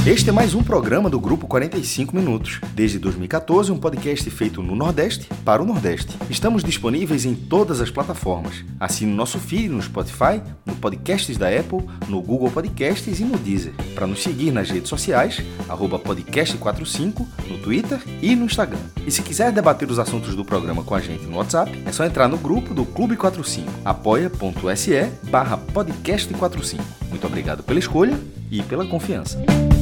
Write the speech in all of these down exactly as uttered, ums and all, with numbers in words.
Este é mais um programa do Grupo quarenta e cinco Minutos. Desde dois mil e catorze, um podcast feito no Nordeste para o Nordeste. Estamos disponíveis em todas as plataformas. Assine o nosso feed no Spotify, no Podcasts da Apple, no Google Podcasts e no Deezer. Para nos seguir nas redes sociais, arroba podcast quarenta e cinco, no Twitter e no Instagram. E se quiser debater os assuntos do programa com a gente no WhatsApp, é só entrar no grupo do Clube quarenta e cinco, apoia.se barra podcast quarenta e cinco. Muito obrigado pela escolha e pela confiança.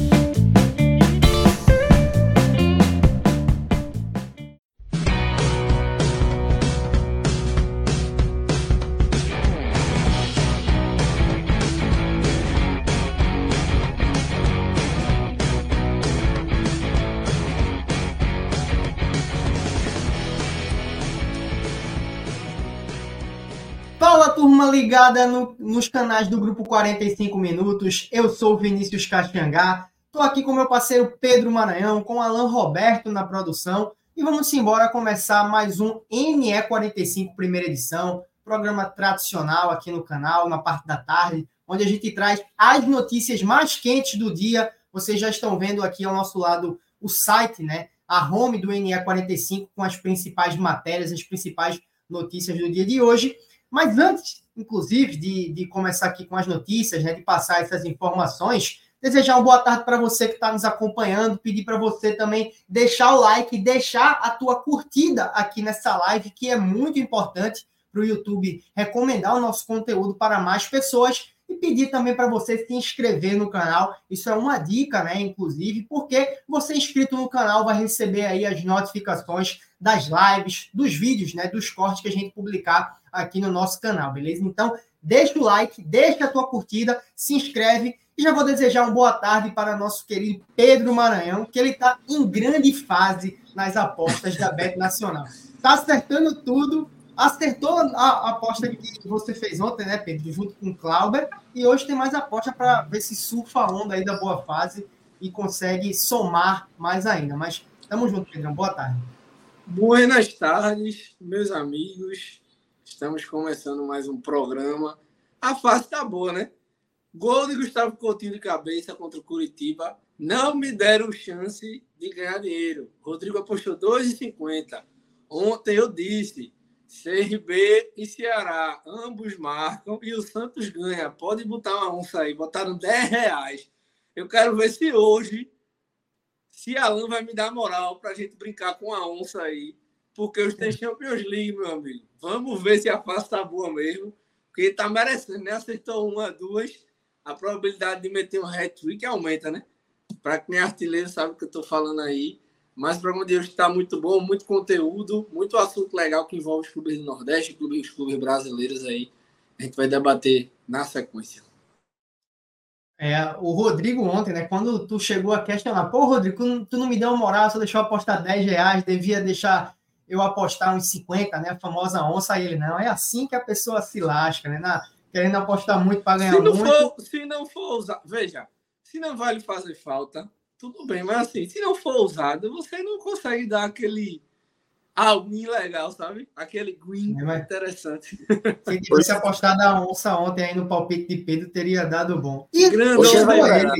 Fala, turma ligada no, nos canais do Grupo quarenta e cinco Minutos. Eu sou o Vinícius Caxangá. Estou aqui com meu parceiro Pedro Maranhão, com Alan Roberto na produção. E vamos embora começar mais um N E quarenta e cinco primeira edição, programa tradicional aqui no canal, na parte da tarde, onde a gente traz as notícias mais quentes do dia. Vocês já estão vendo aqui ao nosso lado o site, né? A home do N E quarenta e cinco, com as principais matérias, as principais notícias do dia de hoje. Mas antes, inclusive, de, de começar aqui com as notícias, né, de passar essas informações, desejar uma boa tarde para você que está nos acompanhando, pedir para você também deixar o like, deixar a tua curtida aqui nessa live, que é muito importante para o YouTube recomendar o nosso conteúdo para mais pessoas, e pedir também para você se inscrever no canal. Isso é uma dica, né, inclusive, porque você inscrito no canal vai receber aí as notificações das lives, dos vídeos, né, dos cortes que a gente publicar aqui no nosso canal, beleza? Então, deixa o like, deixa a tua curtida, se inscreve e já vou desejar uma boa tarde para nosso querido Pedro Maranhão, que ele está em grande fase nas apostas da Bet Nacional. Está acertando tudo, acertou a, a aposta que você fez ontem, né, Pedro, junto com o Clauber, e hoje tem mais aposta para ver se surfa a onda aí da boa fase e consegue somar mais ainda. Mas tamo junto, Pedrão, boa tarde. Buenas tardes, meus amigos. Estamos começando mais um programa. A fase tá boa, né? Gol de Gustavo Coutinho de cabeça contra o Curitiba. Não me deram chance de ganhar dinheiro. Rodrigo apostou dois e cinquenta. Ontem eu disse, C R B e Ceará, ambos marcam e o Santos ganha. Pode botar uma onça aí. Botaram dez reais. Eu quero ver se hoje, se Alan vai me dar moral pra gente brincar com a onça aí. Porque hoje tem Champions League, meu amigo. Vamos ver se a fase tá boa mesmo. Porque tá merecendo, né? Acertou uma, duas. A probabilidade de meter um hat-trick aumenta, né? Para quem é artilheiro sabe o que eu tô falando aí. Mas o programa de hoje tá muito bom, muito conteúdo, muito assunto legal que envolve os clubes do Nordeste, os clubes brasileiros aí. A gente vai debater na sequência. É, o Rodrigo ontem, né? Quando tu chegou a questionar, pô, Rodrigo, tu não me deu uma moral, só deixou eu apostar dez reais, devia deixar eu apostar uns cinquenta, né? A famosa onça. Aí ele, não, é assim que a pessoa se lasca, né? Na, querendo apostar muito para ganhar se não muito. For, se não for usar, veja, se não vai lhe fazer falta, tudo bem, mas assim, se não for usado, você não consegue dar aquele all-in legal, sabe? Aquele green é, interessante. Se tivesse apostado a onça ontem aí no palpite de Pedro, teria dado bom. E Grande, chegou ele.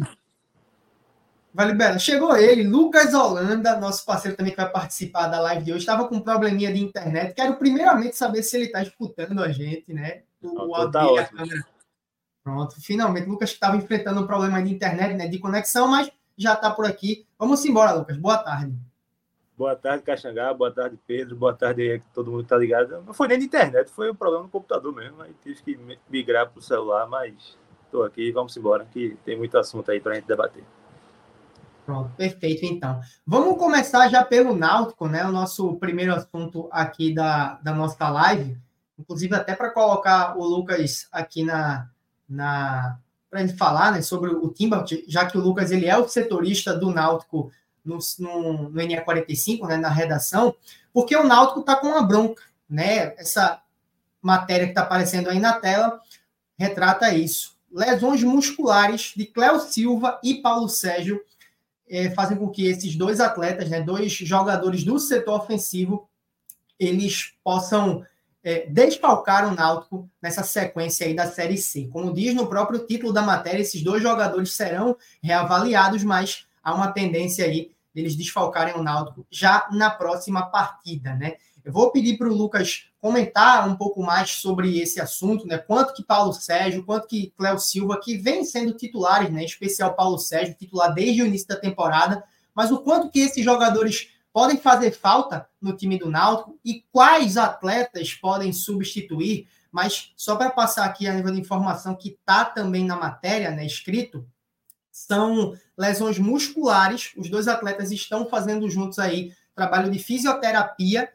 Vai liberar. Chegou ele, Lucas Holanda, nosso parceiro também que vai participar da live de hoje. Estava com um probleminha de internet. Quero primeiramente saber se ele está escutando a gente, né? O, o áudio tá dele, a câmera. Pronto, finalmente. Lucas estava enfrentando um problema de internet, né? De conexão, mas já está por aqui. Vamos embora, Lucas. Boa tarde. Boa tarde, Caxangá. Boa tarde, Pedro. Boa tarde aí, que todo mundo está ligado. Não foi nem de internet, foi um problema no computador mesmo. Aí tive que migrar para o celular, mas estou aqui. Vamos embora, que tem muito assunto aí para a gente debater. Pronto, perfeito, então. Vamos começar já pelo Náutico, né? O nosso primeiro assunto aqui da, da nossa live. Inclusive, até para colocar o Lucas aqui na... na para a gente falar, né, sobre o Timba, já que o Lucas ele é o setorista do Náutico no, no, no N E quarenta e cinco, né, na redação, porque o Náutico está com uma bronca, né? Essa matéria que está aparecendo aí na tela retrata isso. Lesões musculares de Cléo Silva e Paulo Sérgio É, fazem com que esses dois atletas, né, dois jogadores do setor ofensivo, eles possam é, desfalcar o Náutico nessa sequência aí da Série C. Como diz no próprio título da matéria, esses dois jogadores serão reavaliados, mas há uma tendência aí deles desfalcarem o Náutico já na próxima partida, né? Eu vou pedir para o Lucas comentar um pouco mais sobre esse assunto, né? Quanto que Paulo Sérgio, quanto que Cléo Silva, que vem sendo titulares, né? Em especial Paulo Sérgio, titular desde o início da temporada, mas o quanto que esses jogadores podem fazer falta no time do Náutico e quais atletas podem substituir. Mas só para passar aqui a nível de informação que está também na matéria, né, escrito, são lesões musculares. Os dois atletas estão fazendo juntos aí trabalho de fisioterapia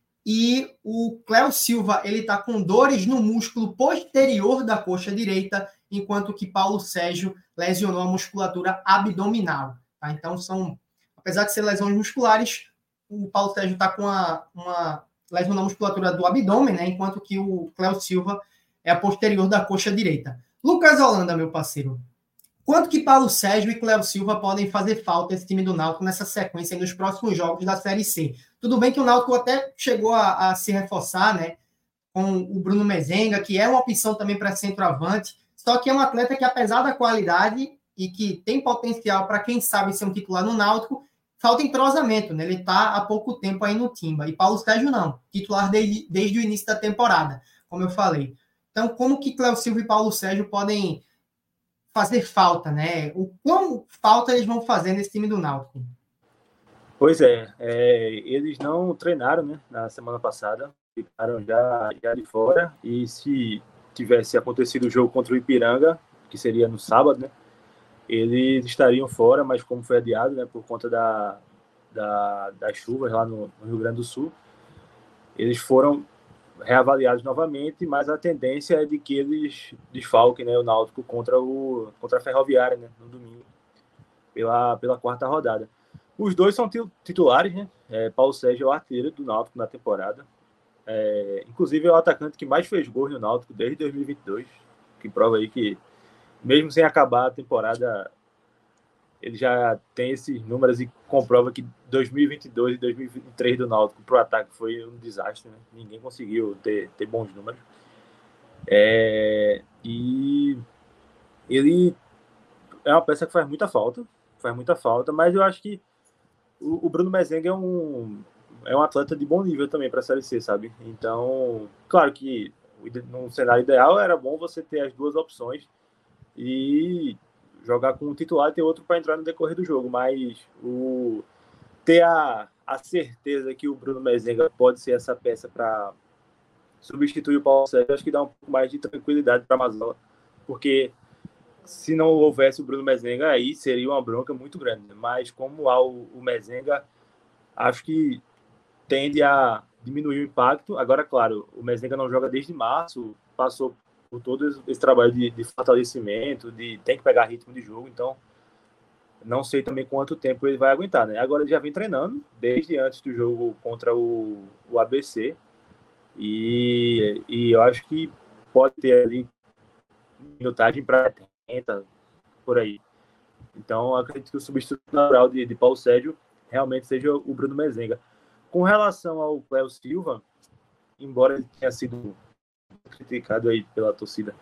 e o Cléo Silva ele está com dores no músculo posterior da coxa direita, enquanto que Paulo Sérgio lesionou a musculatura abdominal. Tá? Então, são, apesar de ser lesões musculares, o Paulo Sérgio está com uma, uma lesão na musculatura do abdômen, né? Enquanto que o Cléo Silva é a posterior da coxa direita. Lucas Holanda, meu parceiro, quanto que Paulo Sérgio e Cléo Silva podem fazer falta esse time do Náutico nessa sequência nos próximos jogos da Série C? Tudo bem que o Náutico até chegou a, a se reforçar, né? Com o Bruno Mezenga, que é uma opção também para centroavante, só que é um atleta que, apesar da qualidade e que tem potencial para, quem sabe, ser um titular no Náutico, falta entrosamento, né? Ele está há pouco tempo aí no Timba. E Paulo Sérgio não, titular desde, desde o início da temporada, como eu falei. Então, como que Cléo Silva e Paulo Sérgio podem fazer falta, né? O quão falta eles vão fazer nesse time do Náutico? Pois é, é eles não treinaram, né, na semana passada, ficaram já, já de fora, e se tivesse acontecido o jogo contra o Ipiranga, que seria no sábado, né, eles estariam fora, mas como foi adiado, né, por conta da, da, das chuvas lá no, no Rio Grande do Sul, eles foram reavaliados novamente, mas a tendência é de que eles desfalquem, né, o Náutico contra, o, contra a Ferroviária, né, no domingo, pela, pela quarta rodada. Os dois são titulares, né? É, Paulo Sérgio é o artilheiro do Náutico na temporada. É, inclusive é o atacante que mais fez gols no Náutico desde dois mil e vinte e dois, que prova aí que, mesmo sem acabar a temporada, ele já tem esses números e comprova que dois mil e vinte e dois e dois mil e vinte e três do Náutico para o ataque foi um desastre, né? Ninguém conseguiu ter, ter bons números. É, e ele é uma peça que faz muita falta, faz muita falta, mas eu acho que o, o Bruno Mezenga é um, é um atleta de bom nível também para a Série C, sabe? Então, claro que no cenário ideal era bom você ter as duas opções e jogar com um titular e ter outro para entrar no decorrer do jogo, mas o, ter a, a certeza que o Bruno Mezenga pode ser essa peça para substituir o Paulo Sérgio, acho que dá um pouco mais de tranquilidade para a Mazola, porque se não houvesse o Bruno Mezenga, aí seria uma bronca muito grande, mas como há o, o Mezenga, acho que tende a diminuir o impacto. Agora, claro, o Mezenga não joga desde março, passou por todo esse trabalho de, de fortalecimento, de tem que pegar ritmo de jogo, então não sei também quanto tempo ele vai aguentar, né? Agora ele já vem treinando desde antes do jogo contra o, o A B C e, e eu acho que pode ter ali minutagem para setenta, por aí. Então acredito que o substituto natural de, de Paulo Sérgio realmente seja o Bruno Mezenga. Com relação ao Cléo Silva, embora ele tenha sido criticado aí pela torcida,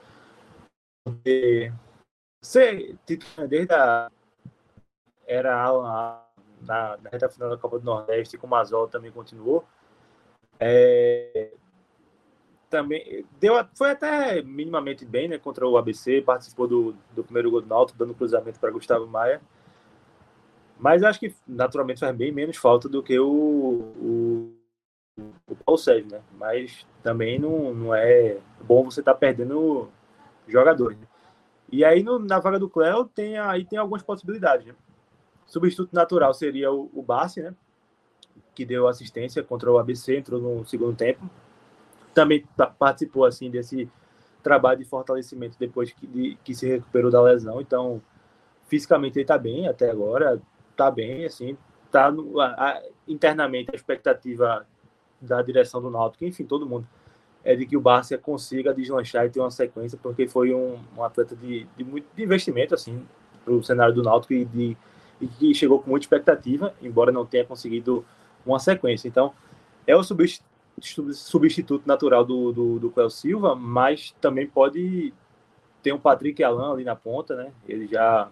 ser titular desde a era a, na, na reta final da Copa do Nordeste, com o Mazola também continuou, é, também deu, foi até minimamente bem, né, contra o A B C, participou do, do primeiro gol do Náutico, dando cruzamento para Gustavo Maia, mas acho que naturalmente faz bem menos falta do que o, o, o Paulo Sérgio, né? Mas também não, não é bom você estar tá perdendo jogadores, né? E aí no, na vaga do Cléo tem, aí tem algumas possibilidades, né? Substituto natural seria o, o Bassi, né? Que deu assistência contra o A B C, entrou no segundo tempo. Também participou assim desse trabalho de fortalecimento depois que, de, que se recuperou da lesão. Então, fisicamente ele está bem até agora, está bem, assim, tá no, a, a, internamente a expectativa da direção do Náutico, enfim, todo mundo, é de que o Barça consiga deslanchar e ter uma sequência, porque foi um, um atleta de, de muito de investimento, assim, para o cenário do Náutico e, de, e que chegou com muita expectativa, embora não tenha conseguido uma sequência. Então, é o substituto substituto natural do, do, do Cléo Silva, mas também pode ter um Patrick Alan ali na ponta, né? Ele já...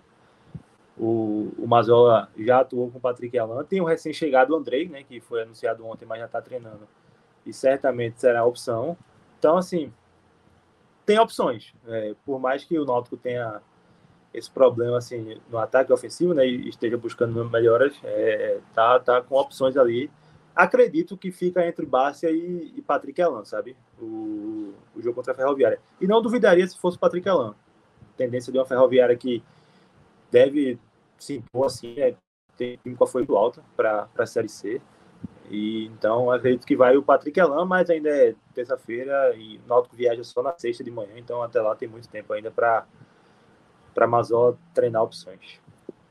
O, o Mazola já atuou com o Patrick Alan. Tem o recém-chegado Andrei, né? Que foi anunciado ontem, mas já está treinando. E certamente será a opção. Então, assim, tem opções. É, por mais que o Náutico tenha esse problema assim, no ataque ofensivo, né? E esteja buscando melhoras, é, tá, tá com opções ali. Acredito que fica entre Bárcia e, e Patrick Alan, sabe? O, o jogo contra a Ferroviária. E não duvidaria se fosse Patrick Alan. Tendência de uma Ferroviária que deve se impor assim, é, tem qual foi muito alta para a Série C. E, então, acredito que vai o Patrick Alan, mas ainda é terça-feira e o Náutico viaja só na sexta de manhã, então até lá tem muito tempo ainda para para Mazola treinar opções.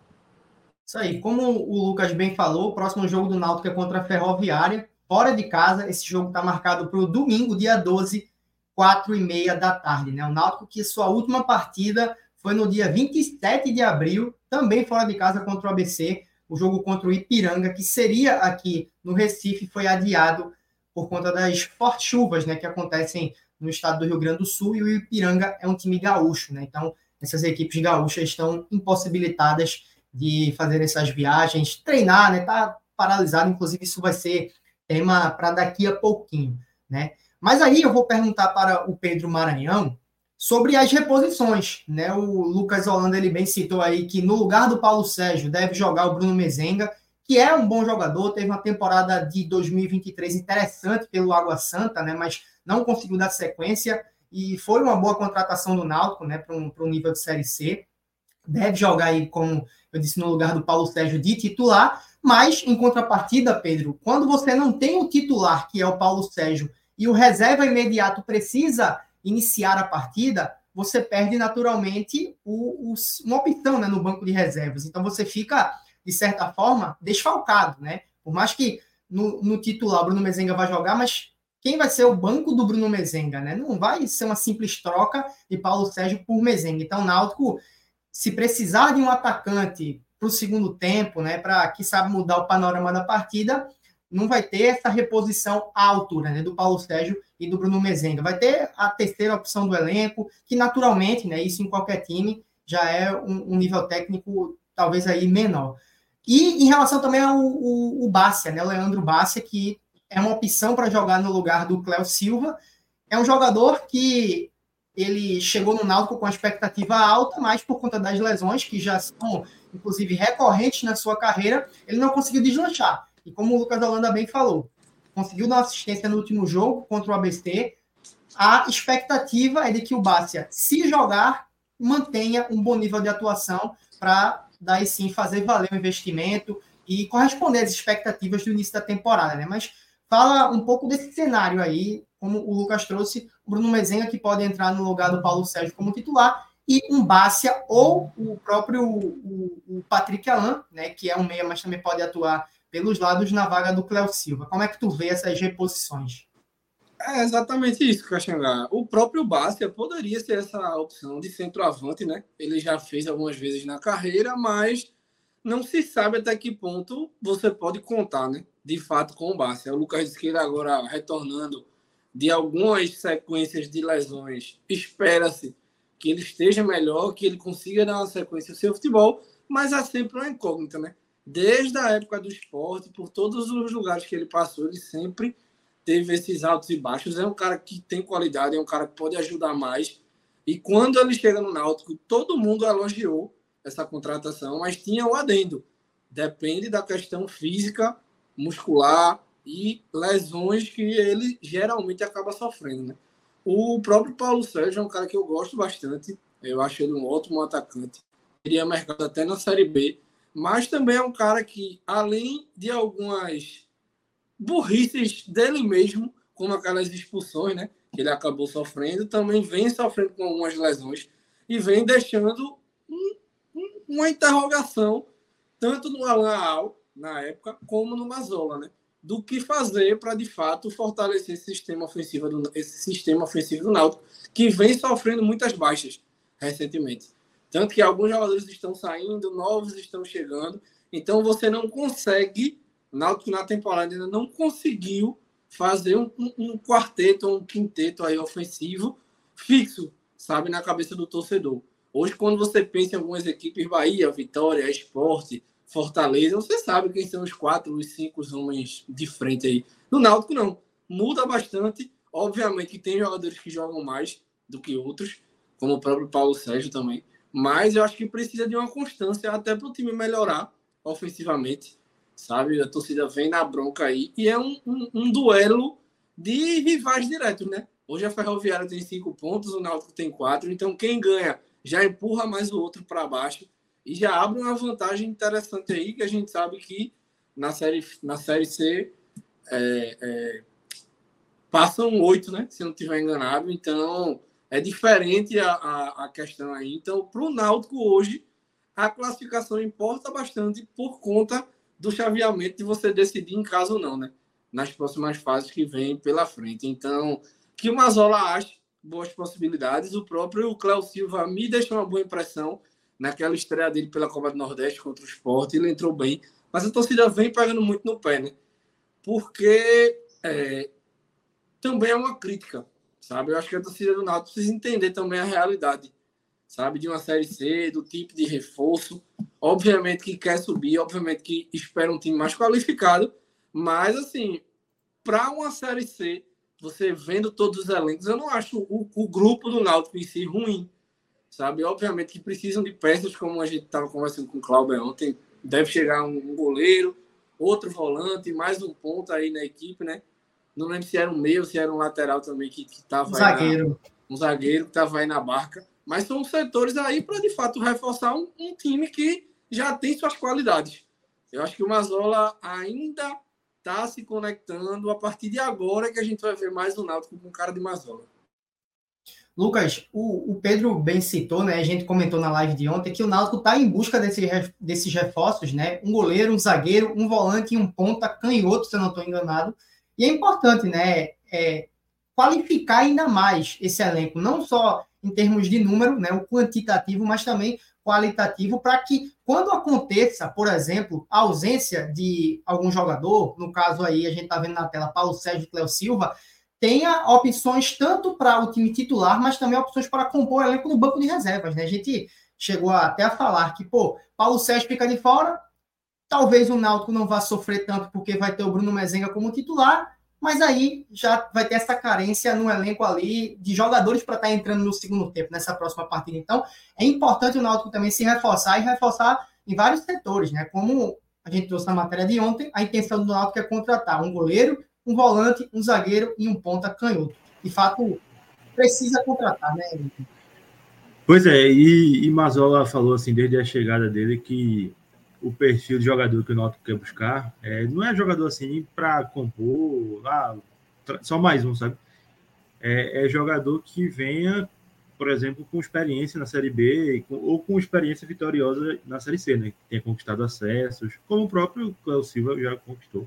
Isso aí, como o Lucas bem falou, o próximo jogo do Náutico é contra a Ferroviária, fora de casa. Esse jogo está marcado para o domingo, dia doze, quatro e meia da tarde. Né? O Náutico que sua última partida foi no dia vinte e sete de abril, também fora de casa contra o A B C. O jogo contra o Ipiranga, que seria aqui no Recife, foi adiado por conta das fortes chuvas, né, que acontecem no estado do Rio Grande do Sul, e o Ipiranga é um time gaúcho, né? Então, essas equipes gaúchas estão impossibilitadas de fazer essas viagens, treinar, né? Tá paralisado, inclusive isso vai ser tema para daqui a pouquinho, né? Mas aí eu vou perguntar para o Pedro Maranhão sobre as reposições, né? O Lucas Holanda, ele bem citou aí que no lugar do Paulo Sérgio deve jogar o Bruno Mezenga, que é um bom jogador, teve uma temporada de dois mil e vinte e três interessante pelo Água Santa, né? Mas não conseguiu dar sequência e foi uma boa contratação do Náutico, né? Para um, para um nível de Série C. Deve jogar aí, como eu disse, no lugar do Paulo Sérgio de titular, mas em contrapartida, Pedro, quando você não tem o titular, que é o Paulo Sérgio, e o reserva imediato precisa iniciar a partida, você perde naturalmente o, o, uma opção, né, no banco de reservas. Então você fica, de certa forma, desfalcado, né? Por mais que no, no titular o Bruno Mezenga vai jogar, mas quem vai ser o banco do Bruno Mezenga, né? Não vai ser uma simples troca de Paulo Sérgio por Mezenga. Então o Náutico, se precisar de um atacante para o segundo tempo, né, para, quem sabe, mudar o panorama da partida, não vai ter essa reposição à altura, né, do Paulo Sérgio e do Bruno Mezenga. Vai ter a terceira opção do elenco, que naturalmente, né, isso em qualquer time, já é um, um nível técnico talvez aí menor. E em relação também ao o, o Bárcia, né, o Leandro Bárcia, que é uma opção para jogar no lugar do Cléo Silva. É um jogador que ele chegou no Náutico com a expectativa alta, mas por conta das lesões, que já são, inclusive, recorrentes na sua carreira, ele não conseguiu deslanchar. E como o Lucas Holanda bem falou, conseguiu dar assistência no último jogo contra o A B C. A expectativa é de que o Bárcia, se jogar, mantenha um bom nível de atuação para daí sim fazer valer o investimento e corresponder às expectativas do início da temporada, né? Mas fala um pouco desse cenário aí, como o Lucas trouxe, o Bruno Mezenga, que pode entrar no lugar do Paulo Sérgio como titular, e um Bárcia ou o próprio o, o Patrick Alan, né, que é um meia, mas também pode atuar pelos lados na vaga do Cléo Silva. Como é que tu vê essas reposições? É exatamente isso, Caxangá. O próprio Bárcia poderia ser essa opção de centroavante, né? Ele já fez algumas vezes na carreira, mas não se sabe até que ponto você pode contar, né? De fato, com o Bárcia. O Lucas disse que ele agora, retornando de algumas sequências de lesões, espera-se que ele esteja melhor, que ele consiga dar uma sequência ao seu futebol, mas há sempre uma incógnita, né? Desde a época do Sport, por todos os lugares que ele passou, ele sempre teve esses altos e baixos. É um cara que tem qualidade, é um cara que pode ajudar mais. E quando ele chega no Náutico, todo mundo elogiou essa contratação, mas tinha o adendo. Depende da questão física, muscular e lesões que ele geralmente acaba sofrendo, né? O próprio Paulo Sérgio é um cara que eu gosto bastante. Eu acho ele um ótimo atacante. Teria mercado até na Série B. Mas também é um cara que, além de algumas burrices dele mesmo, como aquelas expulsões, né, que ele acabou sofrendo, também vem sofrendo com algumas lesões e vem deixando um, um, uma interrogação, tanto no Alan Al, na época, como no Mazola, né, do que fazer para, de fato, fortalecer esse sistema ofensivo do, esse sistema ofensivo do Náutico, que vem sofrendo muitas baixas recentemente. Tanto que alguns jogadores estão saindo, novos estão chegando. Então, você não consegue... O Náutico, na temporada, ainda não conseguiu fazer um, um, um quarteto, um quinteto aí ofensivo fixo, sabe, na cabeça do torcedor. Hoje, quando você pensa em algumas equipes, Bahia, Vitória, Sport, Fortaleza, você sabe quem são os quatro, os cinco homens de frente aí. No Náutico, não. Muda bastante. Obviamente que tem jogadores que jogam mais do que outros, como o próprio Paulo Sérgio também. Mas eu acho que precisa de uma constância até para o time melhorar ofensivamente, sabe? A torcida vem na bronca aí. E é um, um, um duelo de rivais diretos, né? Hoje a Ferroviária tem cinco pontos, o Náutico tem quatro. Então quem ganha já empurra mais o outro para baixo e já abre uma vantagem interessante aí, que a gente sabe que na Série, na série C é, é, passam oito, né? Se não estiver enganado. Então é diferente a, a, a questão aí. Então, para o Náutico hoje, a classificação importa bastante por conta do chaveamento de você decidir em casa ou não, né? Nas próximas fases que vêm pela frente. Então, que o Mazola ache boas possibilidades. O próprio Cléo Silva me deixou uma boa impressão naquela estreia dele pela Copa do Nordeste contra o Sport. Ele entrou bem. Mas a torcida vem pegando muito no pé, né? Porque é, também é uma crítica, sabe? Eu acho que a torcida do Náutico precisa entender também a realidade, sabe? De uma Série C, do tipo de reforço. Obviamente que quer subir, obviamente que espera um time mais qualificado, mas, assim, para uma Série C, você vendo todos os elencos, eu não acho o, o grupo do Náutico em si ruim, sabe? Obviamente que precisam de peças, como a gente estava conversando com o Cláudio ontem, deve chegar um, um goleiro, outro volante, mais um ponto aí na equipe, né? Não lembro se era um meio, se era um lateral também que estava um zagueiro. Na, um zagueiro que estava aí na barca. Mas são setores aí para, de fato, reforçar um, um time que já tem suas qualidades. Eu acho que o Mazola ainda está se conectando. A partir de agora que a gente vai ver mais o Náutico com cara de Mazola. Lucas, o, o Pedro bem citou, né? A gente comentou na live de ontem que o Náutico está em busca desse, desses reforços, né? Um goleiro, um zagueiro, um volante e um ponta canhoto, se eu não estou enganado. E é importante, né? É, qualificar ainda mais esse elenco, não só em termos de número, né? O quantitativo, mas também qualitativo, para que quando aconteça, por exemplo, a ausência de algum jogador, no caso aí a gente está vendo na tela Paulo Sérgio e Cléo Silva, tenha opções tanto para o time titular, mas também opções para compor o elenco no banco de reservas, né? A gente chegou até a falar que, pô, Paulo Sérgio fica de fora, talvez o Náutico não vá sofrer tanto porque vai ter o Bruno Mezenga como titular, mas aí já vai ter essa carência no elenco ali de jogadores para estar entrando no segundo tempo, nessa próxima partida. Então, é importante o Náutico também se reforçar e reforçar em vários setores, né? Como a gente trouxe na matéria de ontem, a intenção do Náutico é contratar um goleiro, um volante, um zagueiro e um ponta canhoto. De fato, precisa contratar, né? Pois é, e, e Mazola falou assim, desde a chegada dele, que o perfil de jogador que o Náutico quer buscar é, não é jogador assim para compor, ah, só mais um, sabe? É, é jogador que venha, por exemplo, com experiência na Série B com, ou com experiência vitoriosa na Série C, né? Que tenha conquistado acessos, como o próprio Cléo Silva já conquistou.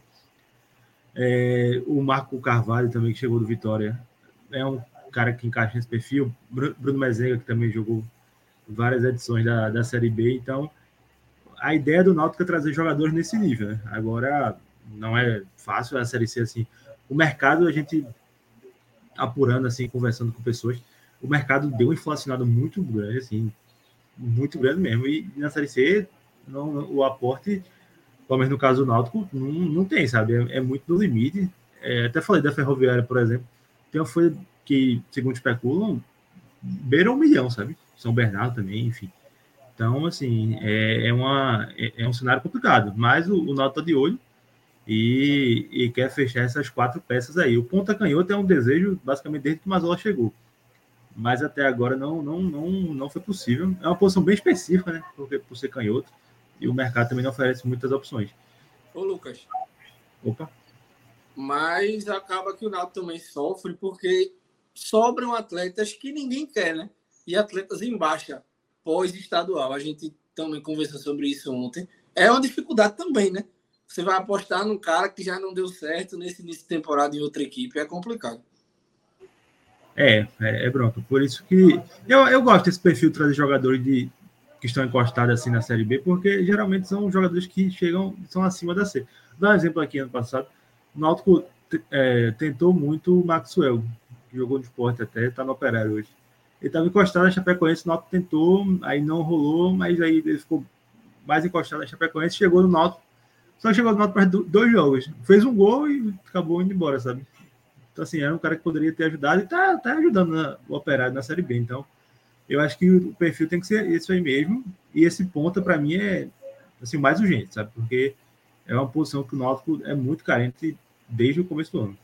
É, o Marco Carvalho também, que chegou do Vitória, é um cara que encaixa nesse perfil. Bruno Mezenga, que também jogou várias edições da, da Série B. Então, a ideia do Náutico é trazer jogadores nesse nível, né? Agora, não é fácil a Série C, assim. O mercado, a gente apurando, assim, conversando com pessoas, o mercado deu uma inflacionada muito grande, assim, muito grande mesmo. E na Série C, não, o aporte, pelo menos no caso do Náutico, não, não tem, sabe? É, é muito no limite. É, até falei da Ferroviária, por exemplo, tem uma folha que, segundo especulam, beira um milhão, sabe? São Bernardo também, enfim. Então, assim, é, é, uma, é, é um cenário complicado, mas o, o Náutico está de olho e, e quer fechar essas quatro peças aí. O ponta canhoto é um desejo, basicamente, desde que o Mazola chegou. Mas até agora não, não, não, não foi possível. É uma posição bem específica, né? Porque, por ser canhoto, e o mercado também não oferece muitas opções. Ô, Lucas. Opa. Mas acaba que o Náutico também sofre porque sobram atletas que ninguém quer, né? E atletas em baixa, pós-estadual. A gente também conversou sobre isso ontem. É uma dificuldade também, né? Você vai apostar num cara que já não deu certo nesse início de temporada em outra equipe. É complicado. É, é, é bronca. Por isso que eu, eu gosto desse perfil de trazer jogadores de, que estão encostados assim na Série B, porque geralmente são jogadores que chegam, são acima da C. Vou dar um exemplo aqui, ano passado, o Náutico é, tentou muito o Maxwell, que jogou no Sport até, está no Operário hoje. Ele estava encostado na Chapecoense, o Náutico tentou, aí não rolou, mas aí ele ficou mais encostado na Chapecoense, chegou no Náutico, só que chegou no Náutico para dois jogos. Fez um gol e acabou indo embora, sabe? Então, assim, era um cara que poderia ter ajudado e está tá ajudando na, o Operário na Série B. Então, eu acho que o perfil tem que ser esse aí mesmo, e esse ponta, para mim, é assim, mais urgente, sabe? Porque é uma posição que o Náutico é muito carente desde o começo do ano.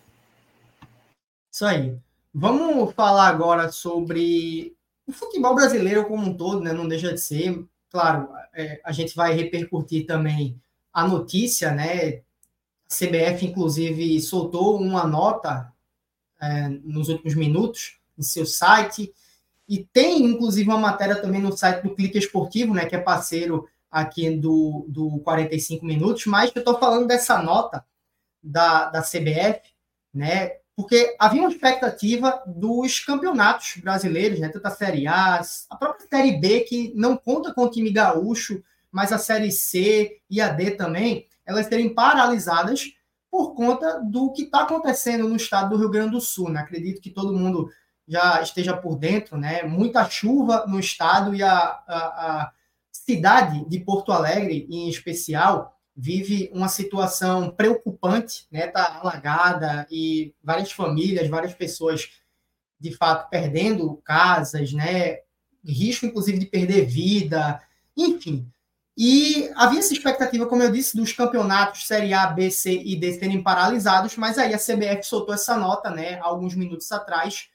Isso aí. Vamos falar agora sobre o futebol brasileiro como um todo, né? Não deixa de ser. Claro, é, a gente vai repercutir também a notícia, né? A C B F, inclusive, soltou uma nota é, nos últimos minutos no seu site, e tem, inclusive, uma matéria também no site do Clique Esportivo, né? Que é parceiro aqui do, do quarenta e cinco minutos, mas eu estou falando dessa nota da, da C B F, né? Porque havia uma expectativa dos campeonatos brasileiros, né? Tanto a Série A, a própria Série B, que não conta com o time gaúcho, mas a Série C e a D também, elas serem paralisadas por conta do que está acontecendo no estado do Rio Grande do Sul, né? Acredito que todo mundo já esteja por dentro, né? Muita chuva no estado e a, a, a cidade de Porto Alegre, em especial, vive uma situação preocupante, né? Está alagada e várias famílias, várias pessoas, de fato, perdendo casas, né? Risco, inclusive, de perder vida, enfim. E havia essa expectativa, como eu disse, dos campeonatos Série A, B, C e D serem paralisados, mas aí a C B F soltou essa nota, né? Alguns minutos atrás,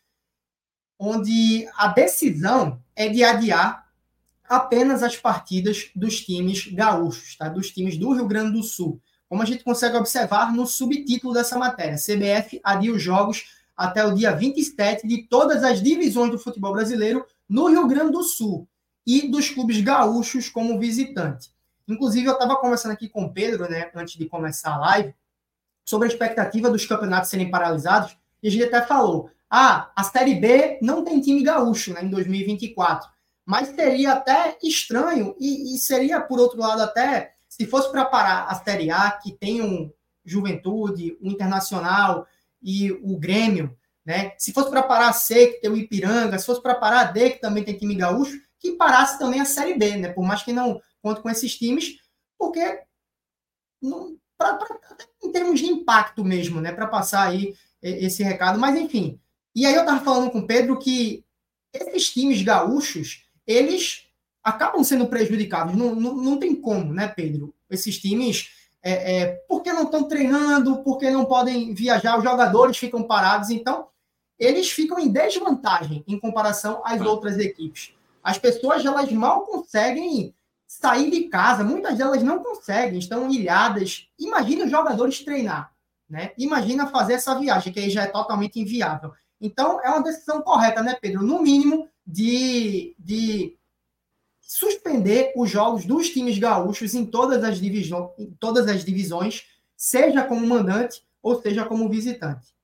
onde a decisão é de adiar apenas as partidas dos times gaúchos, tá? Dos times do Rio Grande do Sul. Como a gente consegue observar no subtítulo dessa matéria, C B F adia os jogos até o dia vinte e sete de todas as divisões do futebol brasileiro no Rio Grande do Sul e dos clubes gaúchos como visitante. Inclusive, eu estava conversando aqui com o Pedro, né, antes de começar a live, sobre a expectativa dos campeonatos serem paralisados, e a gente até falou, ah, a Série B não tem time gaúcho, né, em dois mil e vinte e quatro. Mas seria até estranho, e, e seria, por outro lado, até, se fosse para parar a Série A, que tem um Juventude, o Internacional e o Grêmio, né? Se fosse para parar a C, que tem o Ipiranga, se fosse para parar a D, que também tem time gaúcho, que parasse também a Série B, né? Por mais que não conte com esses times, porque não, pra, pra, em termos de impacto mesmo, né? Para passar aí esse recado, mas enfim. E aí eu estava falando com o Pedro que esses times gaúchos, eles acabam sendo prejudicados. Não, não, não tem como, né, Pedro? Esses times, é, é, porque não estão treinando, porque não podem viajar, os jogadores ficam parados, então eles ficam em desvantagem em comparação às outras equipes. As pessoas, elas mal conseguem sair de casa, muitas delas não conseguem, estão ilhadas. Imagina os jogadores treinar, né? Imagina fazer essa viagem, que aí já é totalmente inviável. Então, é uma decisão correta, né, Pedro? No mínimo, de, de suspender os jogos dos times gaúchos em todas as divisões, em todas as divisões, seja como mandante ou seja como visitante.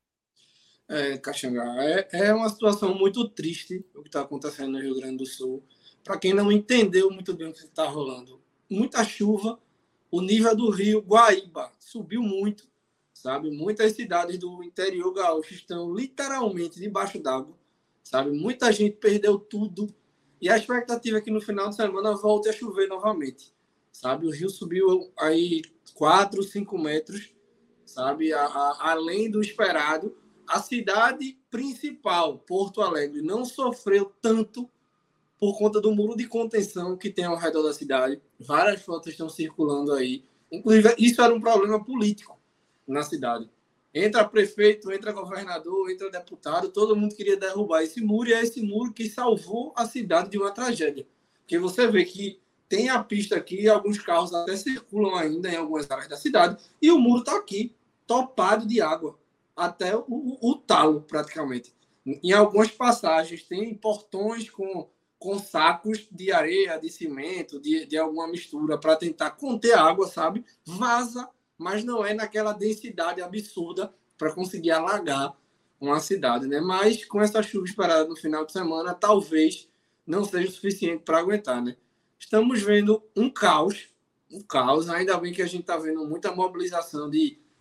É, Caxangá, é, é uma situação muito triste o que está acontecendo no Rio Grande do Sul. Para quem não entendeu muito bem o que está rolando, muita chuva, o nível do rio Guaíba subiu muito, sabe? Muitas cidades do interior gaúcho estão literalmente debaixo d'água, sabe? Muita gente perdeu tudo e a expectativa é que no final de semana volte a chover novamente, sabe? O rio subiu aí quatro, cinco metros, sabe? A, a, além do esperado. A cidade principal, Porto Alegre, não sofreu tanto por conta do muro de contenção que tem ao redor da cidade. Várias fotos estão circulando aí. Inclusive, isso era um problema político na cidade. Entra prefeito, entra governador, entra deputado, todo mundo queria derrubar esse muro, e é esse muro que salvou a cidade de uma tragédia. Porque você vê que tem a pista aqui, alguns carros até circulam ainda em algumas áreas da cidade, e o muro está aqui, topado de água, até o, o, o talo, praticamente. Em algumas passagens, tem portões com, com sacos de areia, de cimento, de, de alguma mistura, para tentar conter a água, sabe? Vaza, mas não é naquela densidade absurda para conseguir alagar uma cidade, né? Mas com essa chuva esperada no final de semana, talvez não seja o suficiente para aguentar, né? Estamos vendo um caos, um caos, ainda bem que a gente está vendo muita mobilização de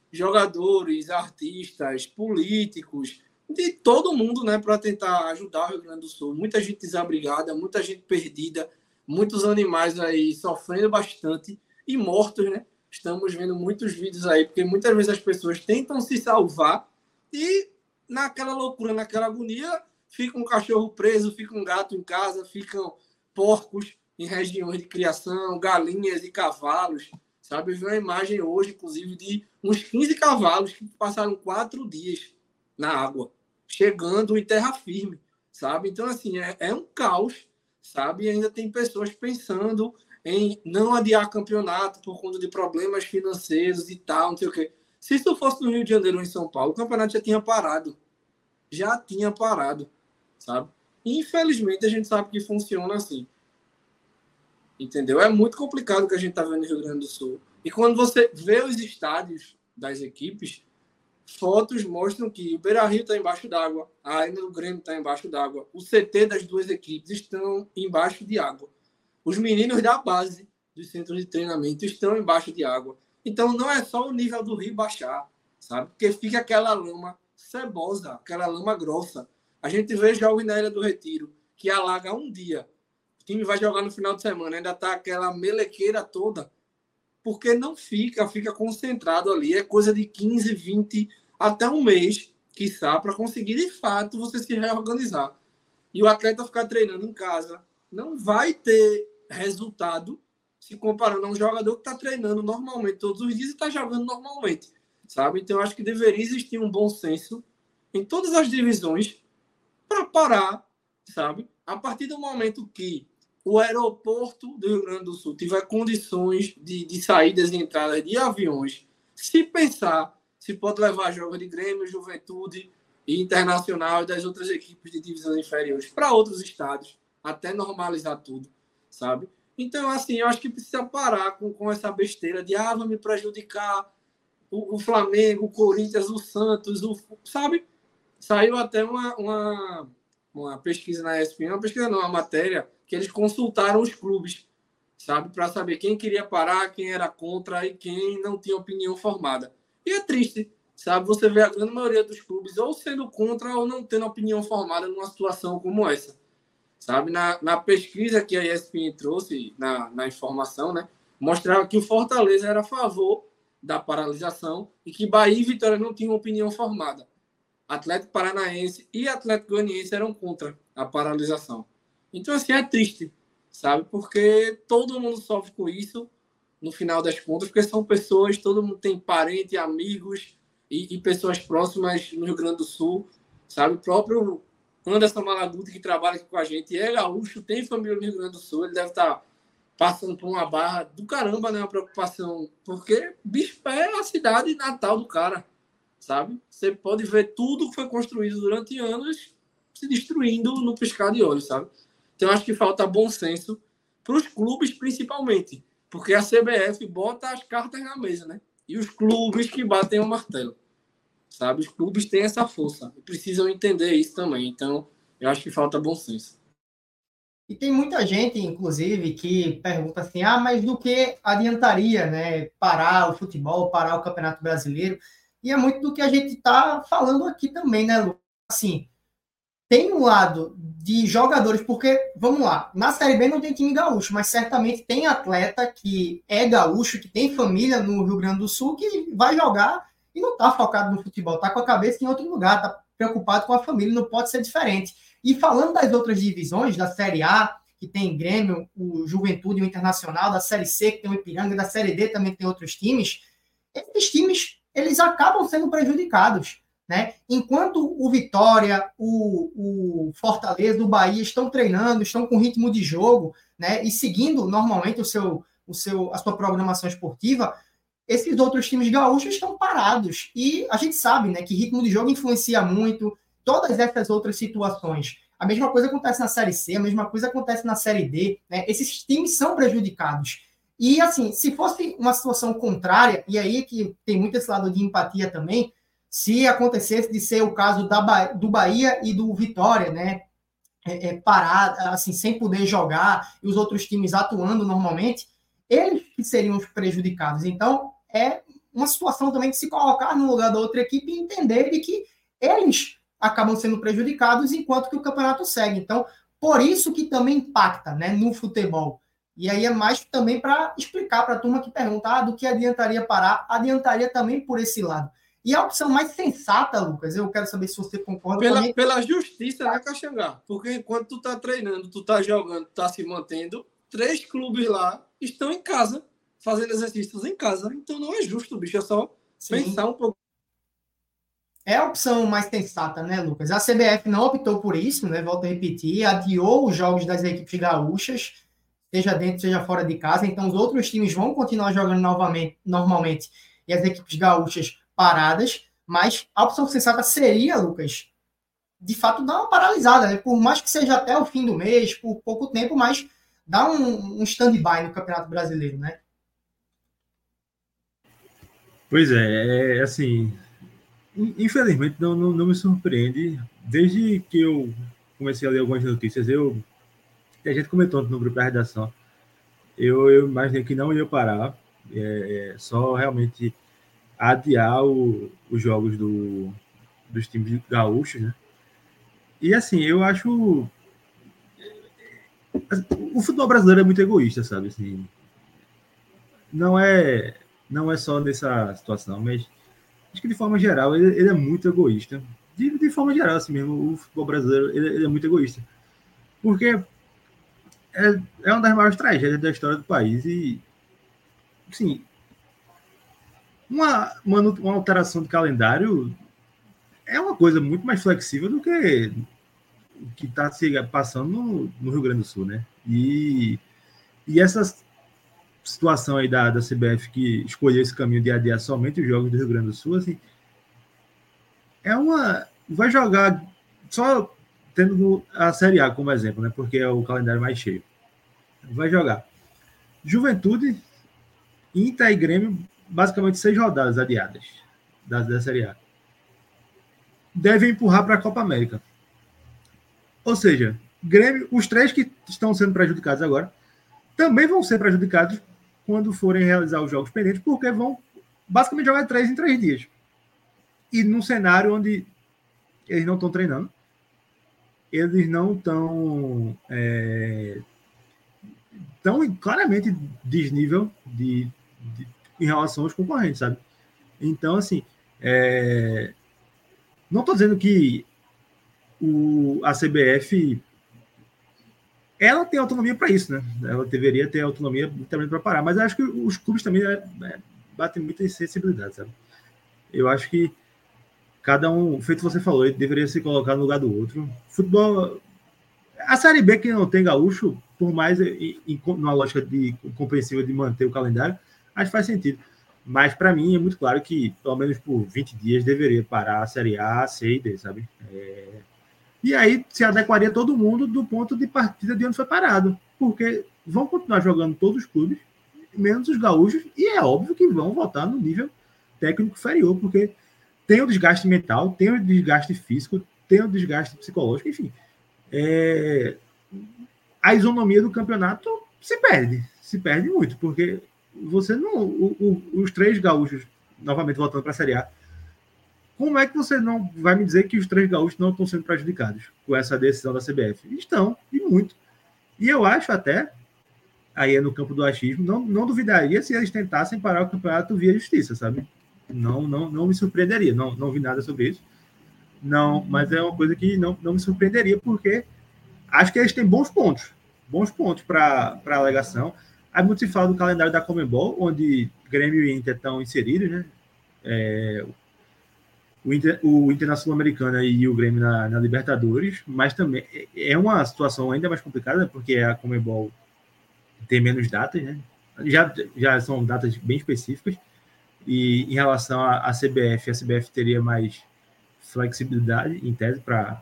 jogadores, artistas, políticos, de todo mundo, né, para tentar ajudar o Rio Grande do Sul. Muita gente desabrigada, muita gente perdida, muitos animais aí sofrendo bastante e mortos, né? Estamos vendo muitos vídeos aí, porque muitas vezes as pessoas tentam se salvar e naquela loucura, naquela agonia, fica um cachorro preso, fica um gato em casa, ficam porcos em regiões de criação, galinhas e cavalos, sabe? Eu vi uma imagem hoje, inclusive, de uns quinze cavalos que passaram quatro dias na água, chegando em terra firme, sabe? Então, assim, é, é um caos, sabe? E ainda tem pessoas pensando em não adiar campeonato por conta de problemas financeiros e tal, não sei o quê. Se isso fosse no Rio de Janeiro ou em São Paulo, o campeonato já tinha parado. Já tinha parado, sabe? E, infelizmente, a gente sabe que funciona assim. Entendeu? É muito complicado o que a gente está vendo no Rio Grande do Sul. E quando você vê os estádios das equipes, fotos mostram que o Beira-Rio está embaixo d'água, a Arena do Grêmio está embaixo d'água, o C T das duas equipes estão embaixo de água. Os meninos da base dos centros de treinamento estão embaixo de água. Então, não é só o nível do rio baixar, sabe? Porque fica aquela lama cebosa, aquela lama grossa. A gente vê jogos na Ilha do Retiro, que alaga um dia. O time vai jogar no final de semana, ainda está aquela melequeira toda, porque não fica, fica concentrado ali. É coisa de quinze, vinte, até um mês, quiçá, para conseguir, de fato, você se reorganizar. E o atleta ficar treinando em casa não vai ter resultado se comparando a um jogador que está treinando normalmente todos os dias e está jogando normalmente, sabe? Então, eu acho que deveria existir um bom senso em todas as divisões para parar, sabe? A partir do momento que o aeroporto do Rio Grande do Sul tiver condições de, de saídas e entradas de aviões, se pensar se pode levar jogos de Grêmio, Juventude e Internacional e das outras equipes de divisões inferiores para outros estados, até normalizar tudo, sabe? Então, assim, eu acho que precisa parar com, com essa besteira de, ah, vai me prejudicar o, o Flamengo, o Corinthians, o Santos, o, sabe? Saiu até uma, uma, uma pesquisa na E S P N, uma pesquisa não, uma matéria, que eles consultaram os clubes, sabe? Para saber quem queria parar, quem era contra e quem não tinha opinião formada. E é triste, sabe? Você vê a grande maioria dos clubes ou sendo contra ou não tendo opinião formada numa situação como essa. Sabe, na, na pesquisa que a E S P N trouxe, na, na informação, né, mostrava que o Fortaleza era a favor da paralisação e que Bahia e Vitória não tinham opinião formada. Atlético Paranaense e Atlético Goianiense eram contra a paralisação. Então, assim, é triste, sabe, porque todo mundo sofre com isso, no final das contas, porque são pessoas, todo mundo tem parente, amigos e, e pessoas próximas no Rio Grande do Sul, sabe, o próprio Anderson Malaguti, que trabalha aqui com a gente, é gaúcho, tem família no Rio Grande do Sul, ele deve estar passando por uma barra do caramba, né? Uma preocupação, porque Bispo é a cidade natal do cara, sabe? Você pode ver tudo que foi construído durante anos se destruindo no piscar de olhos, sabe? Então, acho que falta bom senso para os clubes, principalmente, porque a C B F bota as cartas na mesa, né? E os clubes que batem o martelo. Sabe? Os clubes têm essa força e precisam entender isso também. Então, eu acho que falta bom senso. E tem muita gente, inclusive, que pergunta assim, ah, mas do que adiantaria, né, parar o futebol, parar o Campeonato Brasileiro? E é muito do que a gente está falando aqui também, né, Lu? Assim, tem um lado de jogadores, porque, vamos lá, na Série B não tem time gaúcho, mas certamente tem atleta que é gaúcho, que tem família no Rio Grande do Sul, que vai jogar e não está focado no futebol, está com a cabeça em outro lugar, está preocupado com a família, não pode ser diferente. E falando das outras divisões, da Série A, que tem Grêmio, o Juventude, o Internacional, da Série C, que tem o Ipiranga, da Série D também tem outros times, esses times, eles acabam sendo prejudicados, né? Enquanto o Vitória, o, o Fortaleza, o Bahia estão treinando, estão com ritmo de jogo, né? E seguindo normalmente o seu, o seu, a sua programação esportiva, esses outros times gaúchos estão parados. E a gente sabe, né, que ritmo de jogo influencia muito todas essas outras situações. A mesma coisa acontece na Série C, a mesma coisa acontece na Série D, né? Esses times são prejudicados. E, assim, se fosse uma situação contrária, e aí que tem muito esse lado de empatia também, se acontecesse de ser o caso da ba- do Bahia e do Vitória, né, é, é, parar, assim, sem poder jogar, e os outros times atuando normalmente, eles que seriam os prejudicados. Então, é uma situação também de se colocar no lugar da outra equipe e entender de que eles acabam sendo prejudicados enquanto que o campeonato segue. Então, por isso que também impacta, né, no futebol. E aí é mais também para explicar para a turma que pergunta ah, do que adiantaria parar, adiantaria também por esse lado. E a opção mais sensata, Lucas, eu quero saber se você concorda pela, também. Pela justiça, né, Caxangá? Porque enquanto tu tá treinando, tu tá jogando, tu tá se mantendo, três clubes lá estão em casa, fazendo exercícios em casa. Então não é justo, bicho, é só Sim. pensar um pouco. É a opção mais sensata, né, Lucas? A C B F não optou por isso, né? Volto a repetir, adiou os jogos das equipes gaúchas, seja dentro, seja fora de casa. Então, os outros times vão continuar jogando novamente, normalmente, e as equipes gaúchas paradas. Mas a opção sensata seria, Lucas, de fato, dar uma paralisada, né? Por mais que seja até o fim do mês, por pouco tempo, mas dar um, um stand-by no Campeonato Brasileiro, né? Pois é, é assim... Infelizmente, não, não, não me surpreende. Desde que eu comecei a ler algumas notícias, eu, a gente comentou no grupo da redação, eu, eu imaginei que não ia parar, é, só realmente adiar o, os jogos do, dos times gaúchos, né? E assim, eu acho... O futebol brasileiro é muito egoísta, sabe? Assim, não, é, não é só nessa situação, mas... Acho que de forma geral ele, ele é muito egoísta. De, de forma geral, assim mesmo, o futebol brasileiro ele, ele é muito egoísta. Porque é, é uma das maiores tragédias da história do país. E, assim, uma, uma, uma alteração de calendário é uma coisa muito mais flexível do que o que está se passando no, no Rio Grande do Sul, né? E, e essas situação aí da, da C B F que escolheu esse caminho de adiar somente os jogos do Rio Grande do Sul, assim, é uma... Vai jogar só tendo a Série A como exemplo, né? Porque é o calendário mais cheio. Vai jogar Juventude, Inter e Grêmio, basicamente seis rodadas adiadas da, da Série A. Devem empurrar para a Copa América. Ou seja, Grêmio, os três que estão sendo prejudicados agora, também vão ser prejudicados quando forem realizar os jogos pendentes, porque vão basicamente jogar três em três dias. E num cenário onde eles não estão treinando, eles não estão é, tão claramente desnível de, de, em relação aos concorrentes, sabe? Então, assim, é, não estou dizendo que o, a C B F... Ela tem autonomia para isso, né? Ela deveria ter autonomia também para parar, mas eu acho que os clubes também é, é, batem muito em sensibilidade, sabe? Eu acho que cada um, feito você falou, ele deveria se colocar no lugar do outro. Futebol, a Série B que não tem gaúcho, por mais em, em, numa lógica de compreensível de manter o calendário, acho que faz sentido. Mas para mim é muito claro que pelo menos por vinte dias deveria parar a Série A, C e D, sabe? É... E aí se adequaria todo mundo do ponto de partida de onde foi parado. Porque vão continuar jogando todos os clubes, menos os gaúchos, e é óbvio que vão voltar no nível técnico inferior, porque tem o desgaste mental, tem o desgaste físico, tem o desgaste psicológico, enfim. É... A isonomia do campeonato se perde, se perde muito, porque você não... O, o, os três gaúchos, novamente voltando para a Série A, como é que você não vai me dizer que os três gaúchos não estão sendo prejudicados com essa decisão da C B F? Estão, e muito. E eu acho até, aí é no campo do achismo, não, não duvidaria se eles tentassem parar o campeonato via justiça, sabe? Não, não, não me surpreenderia, não, não vi nada sobre isso. Não, mas é uma coisa que não, não me surpreenderia, porque acho que eles têm bons pontos, bons pontos para a alegação. Aí muito se fala do calendário da Conmebol, onde Grêmio e Inter estão inseridos, né? É... O Inter, o Inter na Sul-Americana e o Grêmio na, na Libertadores, mas também é uma situação ainda mais complicada, porque a Conmebol tem menos datas, né? Já, já são datas bem específicas, e em relação à C B F, a C B F teria mais flexibilidade, em tese, para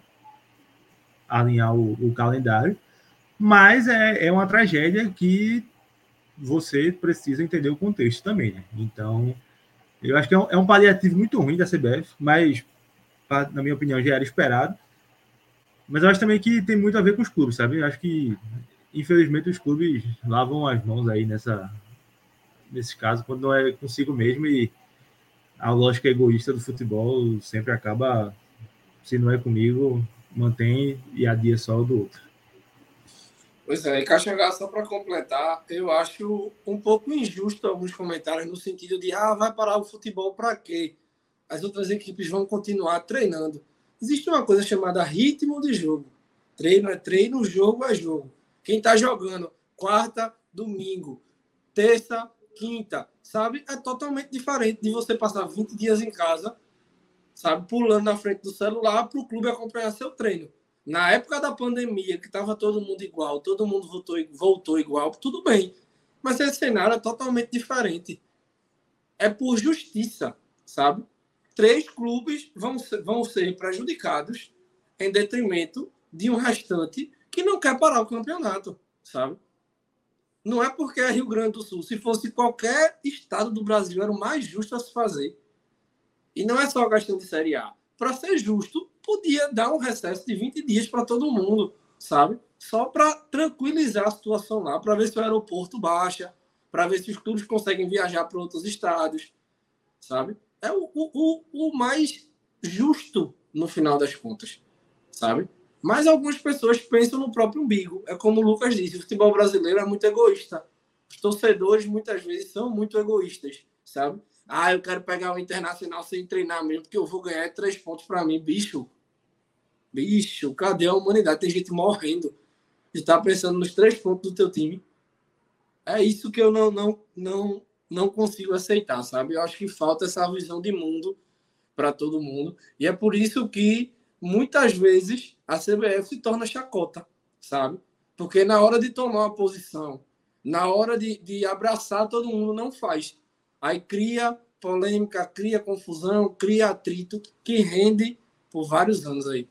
alinhar o, o calendário, mas é, é uma tragédia que você precisa entender o contexto também, né? Então... Eu acho que é um, é um paliativo muito ruim da C B F, mas, na minha opinião, já era esperado. Mas eu acho também que tem muito a ver com os clubes, sabe? Eu acho que, infelizmente, os clubes lavam as mãos aí nessa, nesse caso, quando não é consigo mesmo. E a lógica egoísta do futebol sempre acaba, se não é comigo, mantém e adia só o do outro. Pois é, e Caxangá, só para completar, eu acho um pouco injusto alguns comentários no sentido de ah, vai parar o futebol para quê? As outras equipes vão continuar treinando. Existe uma coisa chamada ritmo de jogo. Treino é treino, jogo é jogo. Quem está jogando quarta, domingo, terça, quinta, sabe? É totalmente diferente de você passar vinte dias em casa, sabe? Pulando na frente do celular para o clube acompanhar seu treino. Na época da pandemia, que estava todo mundo igual, todo mundo voltou, voltou igual, tudo bem. Mas esse cenário é totalmente diferente. É por justiça, sabe? Três clubes vão ser, vão ser prejudicados em detrimento de um restante que não quer parar o campeonato, sabe? Não é porque é Rio Grande do Sul. Se fosse qualquer estado do Brasil, era o mais justo a se fazer. E não é só questão de Série A. Para ser justo, podia dar um recesso de vinte dias para todo mundo, sabe? Só para tranquilizar a situação lá, para ver se o aeroporto baixa, para ver se os clubes conseguem viajar para outros estados, sabe? É o, o, o mais justo no final das contas, sabe? Mas algumas pessoas pensam no próprio umbigo. É como o Lucas disse, o futebol brasileiro é muito egoísta. Os torcedores, muitas vezes, são muito egoístas, sabe? Ah, eu quero pegar o Internacional sem treinar mesmo, porque eu vou ganhar três pontos para mim. Bicho, bicho, cadê a humanidade? Tem gente morrendo e tá pensando nos três pontos do teu time. É isso que eu não, não, não, não consigo aceitar, sabe? Eu acho que falta essa visão de mundo para todo mundo. E é por isso que, muitas vezes, a C B F se torna chacota, sabe? Porque na hora de tomar uma posição, na hora de, de abraçar, todo mundo não faz. Aí cria polêmica, cria confusão, cria atrito, que rende por vários anos aí.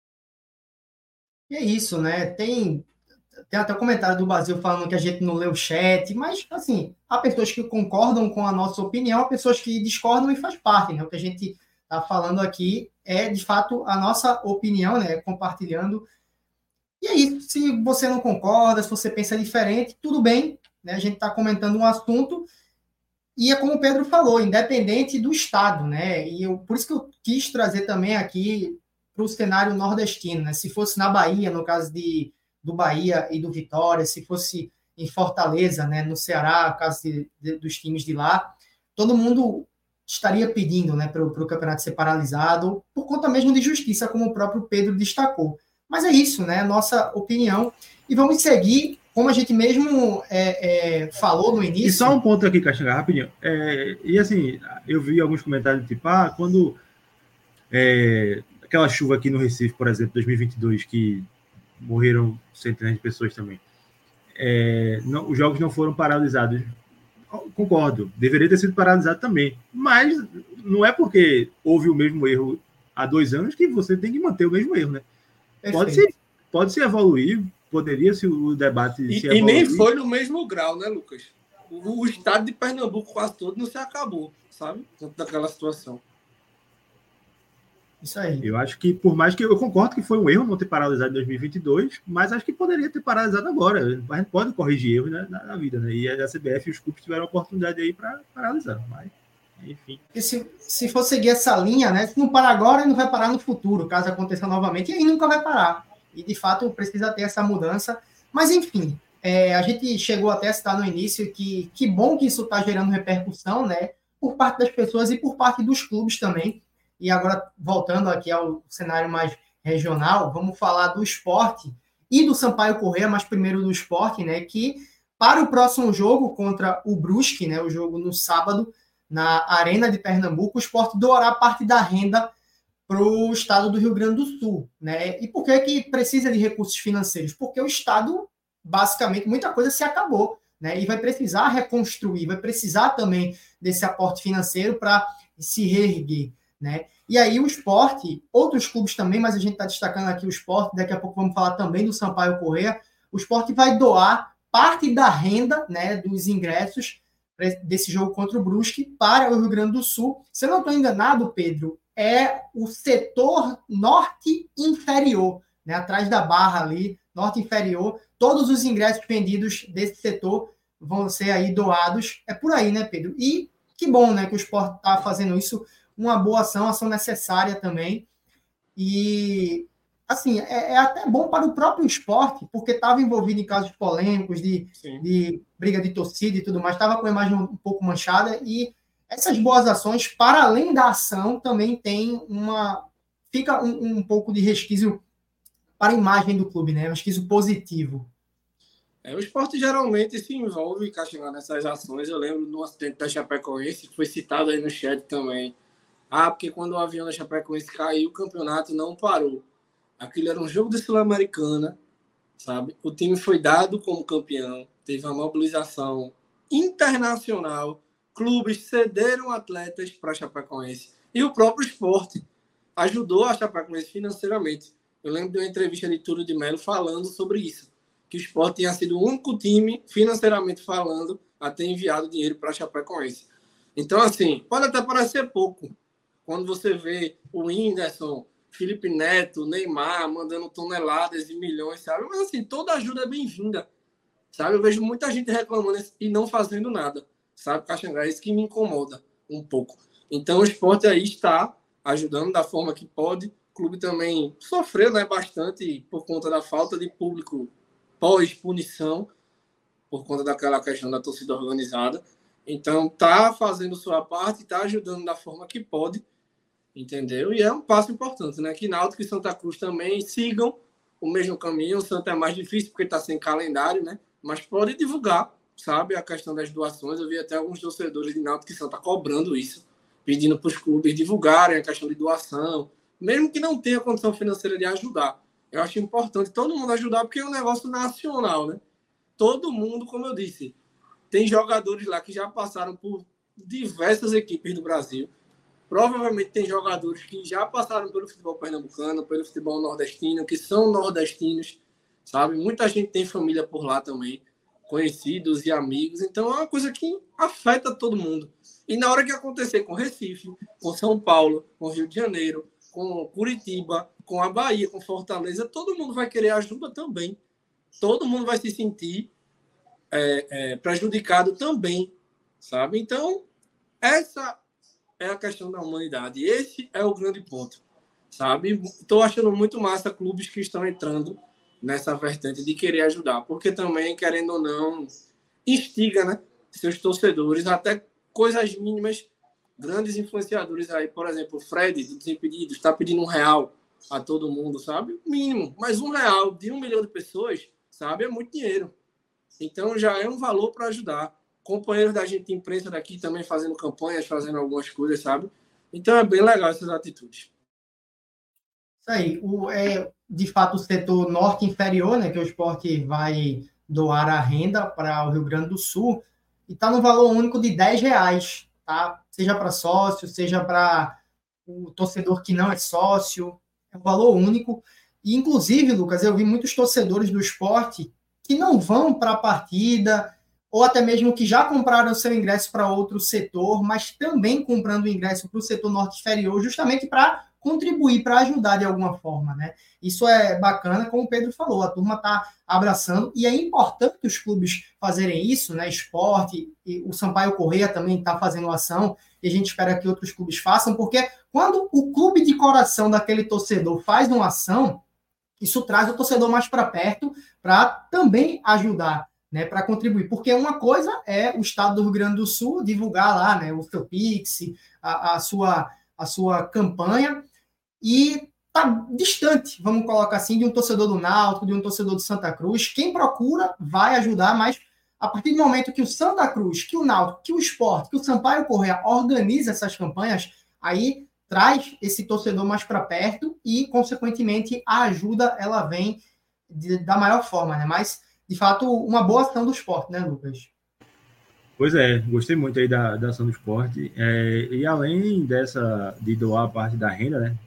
E é isso, né? Tem, tem até um comentário do Brasil falando que a gente não lê o chat, mas, assim, há pessoas que concordam com a nossa opinião, há pessoas que discordam e faz parte, né? O que a gente está falando aqui é, de fato, a nossa opinião, né? Compartilhando. E é isso. Se você não concorda, se você pensa diferente, tudo bem, né? A gente está comentando um assunto. E é como o Pedro falou, independente do estado, né? E eu, por isso que eu quis trazer também aqui para o cenário nordestino, né? Se fosse na Bahia, no caso de, do Bahia e do Vitória, se fosse em Fortaleza, né? No Ceará, no caso de, de, dos times de lá, todo mundo estaria pedindo, né, para o campeonato ser paralisado, por conta mesmo de justiça, como o próprio Pedro destacou. Mas é isso, né? Nossa opinião. E vamos seguir. Como a gente mesmo é, é, falou no início... E só um ponto aqui, Caxangá, rapidinho. É, e assim, eu vi alguns comentários tipo, ah, quando é, aquela chuva aqui no Recife, por exemplo, dois mil e vinte e dois, que morreram centenas de pessoas também, é, não, os jogos não foram paralisados. Concordo, deveria ter sido paralisado também. Mas não é porque houve o mesmo erro há dois anos que você tem que manter o mesmo erro, né? Pode se, pode se evoluir, poderia se o debate e, se e nem foi no mesmo grau, né, Lucas? O, o estado de Pernambuco quase todo não se acabou, sabe? Daquela situação. Isso aí. Eu acho que, por mais que eu concordo que foi um erro não ter paralisado em dois mil e vinte e dois, mas acho que poderia ter paralisado agora. A gente pode corrigir erros, né, na, na vida, né? E a C B F e os clubes tiveram a oportunidade aí para paralisar, mas enfim. E se, se for seguir essa linha, né? Se não parar agora, não vai parar no futuro, caso aconteça novamente, e aí nunca vai parar. E, de fato, precisa ter essa mudança. Mas, enfim, é, a gente chegou até a citar no início que que bom que isso está gerando repercussão, né? Por parte das pessoas e por parte dos clubes também. E agora, voltando aqui ao cenário mais regional, vamos falar do Sport e do Sampaio Corrêa, mas primeiro do Sport, né? Que para o próximo jogo contra o Brusque, né? O jogo no sábado, na Arena de Pernambuco, o Sport doará parte da renda para o estado do Rio Grande do Sul, né? E por que que precisa de recursos financeiros? Porque o estado, basicamente, muita coisa se acabou, né? E vai precisar reconstruir, vai precisar também desse aporte financeiro para se reerguer, né? E aí o Sport, outros clubes também, mas a gente está destacando aqui o Sport, daqui a pouco vamos falar também do Sampaio Corrêa. O Sport vai doar parte da renda, né, dos ingressos desse jogo contra o Brusque para o Rio Grande do Sul. Se eu não estou enganado, Pedro, é o setor norte inferior, né, atrás da barra ali, norte inferior. Todos os ingressos vendidos desse setor vão ser aí doados. É por aí, né, Pedro? E que bom, né, que o Sport está fazendo isso, uma boa ação, ação necessária também. E, assim, é, é até bom para o próprio esporte, porque estava envolvido em casos polêmicos de, de briga de torcida e tudo mais, estava com a imagem um pouco manchada, e essas boas ações, para além da ação, também tem uma... fica um, um pouco de resquício para a imagem do clube, né? Um resquício positivo. É, o esporte geralmente se envolve, Caxangá, nessas ações. Eu lembro do acidente da Chapecoense, que foi citado aí no chat também. Ah, porque quando o avião da Chapecoense caiu, o campeonato não parou. Aquilo era um jogo da Sul-Americana, sabe? O time foi dado como campeão, teve uma mobilização internacional, clubes cederam atletas para a Chapecoense. E o próprio esporte ajudou a Chapecoense financeiramente. Eu lembro de uma entrevista de Túlio de Melo falando sobre isso, que o Sport tinha sido o único time, financeiramente falando, a ter enviado dinheiro para a Chapecoense. Então, assim, pode até parecer pouco, quando você vê o Whindersson, Felipe Neto, Neymar, mandando toneladas e milhões, sabe? Mas, assim, toda ajuda é bem-vinda, sabe? Eu vejo muita gente reclamando e não fazendo nada, sabe, Caxangá? É isso que me incomoda um pouco. Então, o Sport aí está ajudando da forma que pode. O clube também sofreu, né, bastante por conta da falta de público pós-punição, por conta daquela questão da torcida organizada. Então, tá fazendo sua parte, tá ajudando da forma que pode, entendeu? E é um passo importante, né? Que Náutico e Santa Cruz também sigam o mesmo caminho. O Santa é mais difícil porque está sem calendário, né? Mas pode divulgar, sabe, a questão das doações. Eu vi até alguns torcedores de Náutico e Santa cobrando isso, pedindo para os clubes divulgarem a questão de doação, mesmo que não tenha condição financeira de ajudar. Eu acho importante todo mundo ajudar, porque é um negócio nacional, né? Todo mundo, como eu disse, tem jogadores lá que já passaram por diversas equipes do Brasil. Provavelmente tem jogadores que já passaram pelo futebol pernambucano, pelo futebol nordestino, que são nordestinos, sabe? Muita gente tem família por lá também, conhecidos e amigos. Então é uma coisa que afeta todo mundo. E na hora que acontecer com Recife, com São Paulo, com Rio de Janeiro, com Curitiba, com a Bahia, com Fortaleza, todo mundo vai querer ajuda também. Todo mundo vai se sentir é, é, prejudicado também, sabe? Então, essa é a questão da humanidade. Esse é o grande ponto, sabe? Estou achando muito massa clubes que estão entrando nessa vertente de querer ajudar, porque também, querendo ou não, instiga, né, seus torcedores, até coisas mínimas, grandes influenciadores aí, por exemplo, o Fred, do Desimpedidos, está pedindo um real a todo mundo, sabe? Mínimo, mas um real de um milhão de pessoas, sabe? É muito dinheiro. Então, já é um valor para ajudar. Companheiros da gente de imprensa daqui também fazendo campanhas, fazendo algumas coisas, sabe? Então, é bem legal essas atitudes. Isso aí. O, é, de fato, o setor norte inferior, né, que o Sport vai doar a renda para o Rio Grande do Sul, e está no valor único de dez reais, tá? Seja para sócio, seja para o torcedor que não é sócio, é um valor único. E, inclusive, Lucas, eu vi muitos torcedores do Sport que não vão para a partida, ou até mesmo que já compraram seu ingresso para outro setor, mas também comprando o ingresso para o setor norte inferior, justamente para contribuir, para ajudar de alguma forma, né? Isso é bacana, como o Pedro falou, a turma está abraçando, e é importante os clubes fazerem isso, né? Esporte, e o Sampaio Corrêa também está fazendo ação, e a gente espera que outros clubes façam, porque quando o clube de coração daquele torcedor faz uma ação, isso traz o torcedor mais para perto, para também ajudar, né, para contribuir, porque uma coisa é o estado do Rio Grande do Sul divulgar lá, né, o seu Pix, a, a, sua, a sua campanha, e está distante, vamos colocar assim, de um torcedor do Náutico, de um torcedor do Santa Cruz. Quem procura vai ajudar, mas a partir do momento que o Santa Cruz, que o Náutico, que o Sport, que o Sampaio Corrêa organiza essas campanhas, aí traz esse torcedor mais para perto e, consequentemente, a ajuda ela vem de, da maior forma, né? Mas, de fato, uma boa ação do Sport, né, Lucas? Pois é, gostei muito aí da, da ação do Sport. É, e além dessa, de doar a parte da renda, né?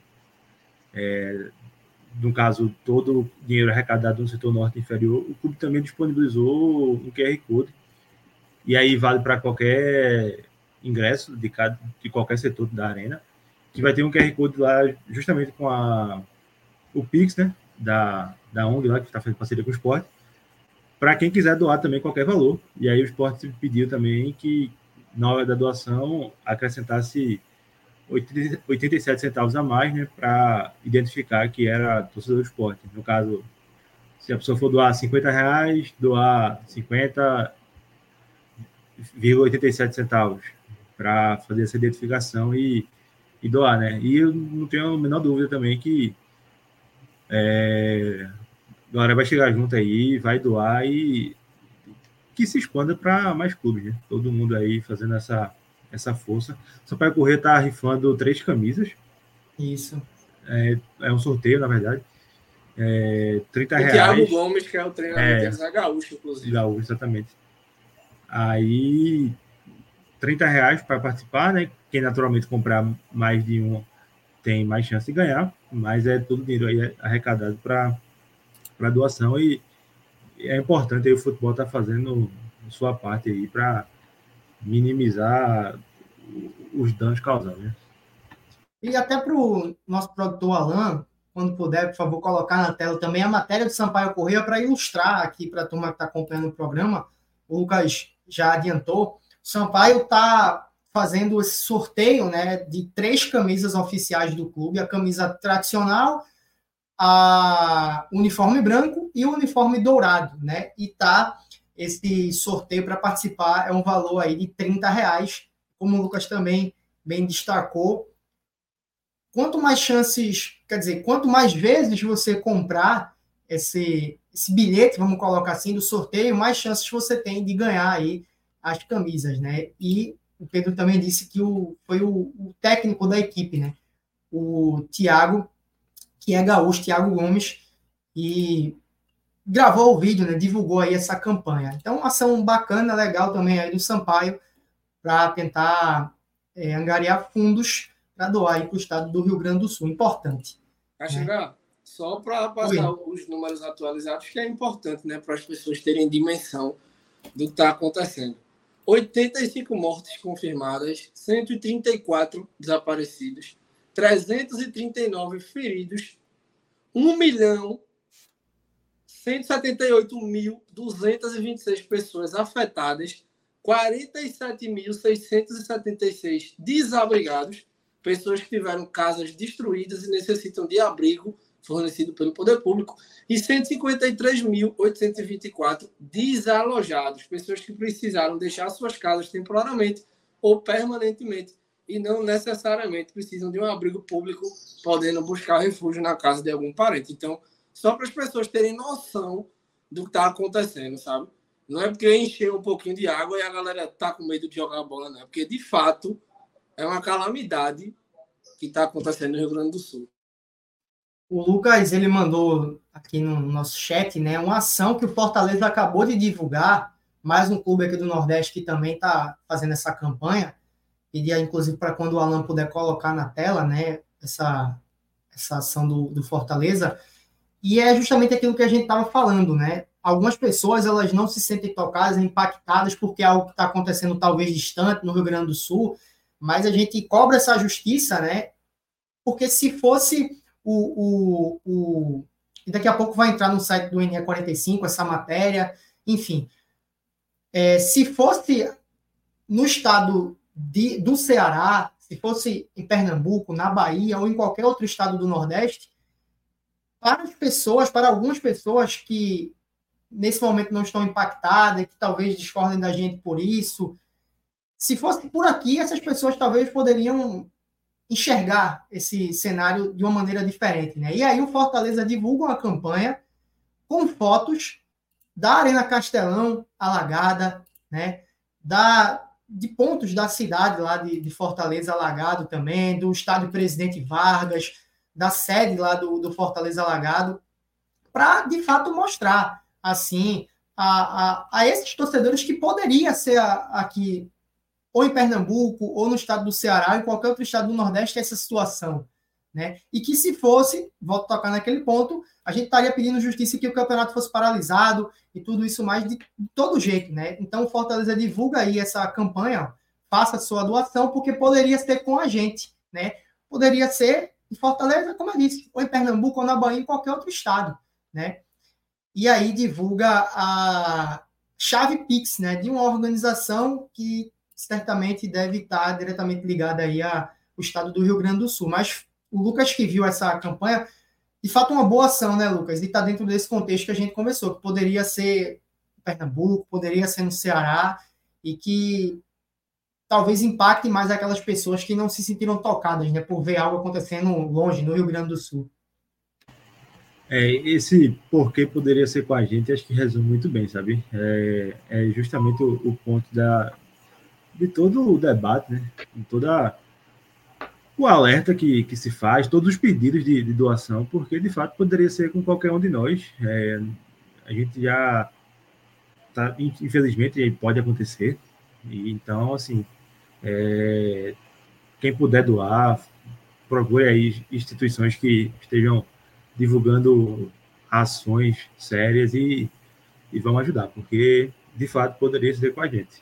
É, no caso, todo o dinheiro arrecadado no setor norte inferior, o clube também disponibilizou um Q R Code. E aí vale para qualquer ingresso de, cada, de qualquer setor da arena, que vai ter um Q R Code lá justamente com a, o Pix, né, da, da O N G lá, que está fazendo parceria com o Sport, para quem quiser doar também qualquer valor. E aí o Sport pediu também que na hora da doação, acrescentasse oitenta e sete centavos a mais, né, para identificar que era torcedor do esporte. No caso, se a pessoa for doar cinquenta reais, doar cinquenta vírgula oitenta e sete centavos para fazer essa identificação e, e doar, né? E eu não tenho a menor dúvida também que é, a galera vai chegar junto aí, vai doar e que se expanda para mais clubes, né? Todo mundo aí fazendo essa, essa força. O Sampaio Corrêa está rifando três camisas. Isso. É, é um sorteio, na verdade. É, trinta reais. O Thiago Gomes, que é o treinador é, deles, é gaúcho, inclusive. Gaúcho, exatamente. Aí, trinta reais para participar, né? Quem naturalmente comprar mais de um tem mais chance de ganhar, mas é todo dinheiro aí arrecadado para doação e é importante aí o futebol estar tá fazendo sua parte aí para minimizar os danos causados, né? E até para o nosso produtor Alan, quando puder, por favor, colocar na tela também a matéria do Sampaio Corrêa para ilustrar aqui para a turma que está acompanhando o programa. O Lucas já adiantou. O Sampaio está fazendo esse sorteio, né, de três camisas oficiais do clube, a camisa tradicional, a uniforme branco e o uniforme dourado, né? E tá esse sorteio para participar é um valor aí de trinta reais, como o Lucas também bem destacou. Quanto mais chances, quer dizer, quanto mais vezes você comprar esse, esse bilhete, vamos colocar assim, do sorteio, mais chances você tem de ganhar aí as camisas, né? E o Pedro também disse que o, foi o, o técnico da equipe, né? O Thiago, que é gaúcho, Thiago Gomes, e gravou o vídeo, né? Divulgou aí essa campanha. Então, uma ação bacana, legal também aí do Sampaio, para tentar é, angariar fundos para doar aí para o estado do Rio Grande do Sul. Importante. Vai chegar? Né? Só para passar Oi. os números atualizados, que é importante, né? Para as pessoas terem dimensão do que está acontecendo. oitenta e cinco mortes confirmadas, cento e trinta e quatro desaparecidos, trezentos e trinta e nove feridos, um milhão cento e setenta e oito mil duzentas e vinte e seis pessoas afetadas, quarenta e sete mil seiscentos e setenta e seis desabrigados, pessoas que tiveram casas destruídas e necessitam de abrigo fornecido pelo poder público, e cento e cinquenta e três mil oitocentos e vinte e quatro desalojados, pessoas que precisaram deixar suas casas temporariamente ou permanentemente e não necessariamente precisam de um abrigo público, podendo buscar refúgio na casa de algum parente. Então, só para as pessoas terem noção do que está acontecendo, sabe? Não é porque encheu um pouquinho de água e a galera está com medo de jogar a bola, não. É porque, de fato, é uma calamidade que está acontecendo no Rio Grande do Sul. O Lucas, ele mandou aqui no nosso chat, né, uma ação que o Fortaleza acabou de divulgar, mais um clube aqui do Nordeste que também está fazendo essa campanha, pedia, inclusive, para quando o Alan puder colocar na tela, né, essa, essa ação do, do Fortaleza, e é justamente aquilo que a gente estava falando, né, algumas pessoas, elas não se sentem tocadas, impactadas, porque é algo que está acontecendo talvez distante no Rio Grande do Sul, mas a gente cobra essa justiça, né, porque se fosse o, o, o... E daqui a pouco vai entrar no site do N E quarenta e cinco essa matéria, enfim. É, se fosse no estado de, do Ceará, se fosse em Pernambuco, na Bahia ou em qualquer outro estado do Nordeste, para as pessoas, para algumas pessoas que nesse momento não estão impactadas, que talvez discordem da gente por isso, se fosse por aqui, essas pessoas talvez poderiam enxergar esse cenário de uma maneira diferente, né? E aí o Fortaleza divulga uma campanha com fotos da Arena Castelão alagada, né? Da, de pontos da cidade lá de, de Fortaleza alagado também, do estádio Presidente Vargas, da sede lá do, do Fortaleza alagado, para, de fato, mostrar, assim, a, a, a esses torcedores que poderia ser a, aqui ou em Pernambuco, ou no estado do Ceará, ou em qualquer outro estado do Nordeste, essa situação, né? E que se fosse, volto a tocar naquele ponto, a gente estaria pedindo justiça que o campeonato fosse paralisado e tudo isso mais de, de todo jeito, né? Então o Fortaleza divulga aí essa campanha, faça a sua doação, porque poderia ser com a gente, né? Poderia ser em Fortaleza, como eu disse, ou em Pernambuco, ou na Bahia, em qualquer outro estado, né? E aí divulga a chave Pix, né? De uma organização que certamente deve estar diretamente ligada aí ao estado do Rio Grande do Sul. Mas o Lucas que viu essa campanha, de fato uma boa ação, né, Lucas? E está dentro desse contexto que a gente conversou, que poderia ser Pernambuco, poderia ser no Ceará, e que talvez impacte mais aquelas pessoas que não se sentiram tocadas, né, por ver algo acontecendo longe, no Rio Grande do Sul. É, esse porquê poderia ser com a gente, acho que resume muito bem, sabe? É, é justamente o, o ponto da, de todo o debate, né? De toda o alerta que, que se faz, todos os pedidos de, de doação, porque de fato poderia ser com qualquer um de nós. É, a gente já tá, infelizmente pode acontecer, e, então assim, é, quem puder doar, procure aí instituições que estejam divulgando ações sérias e, e vão ajudar, porque de fato poderia ser com a gente.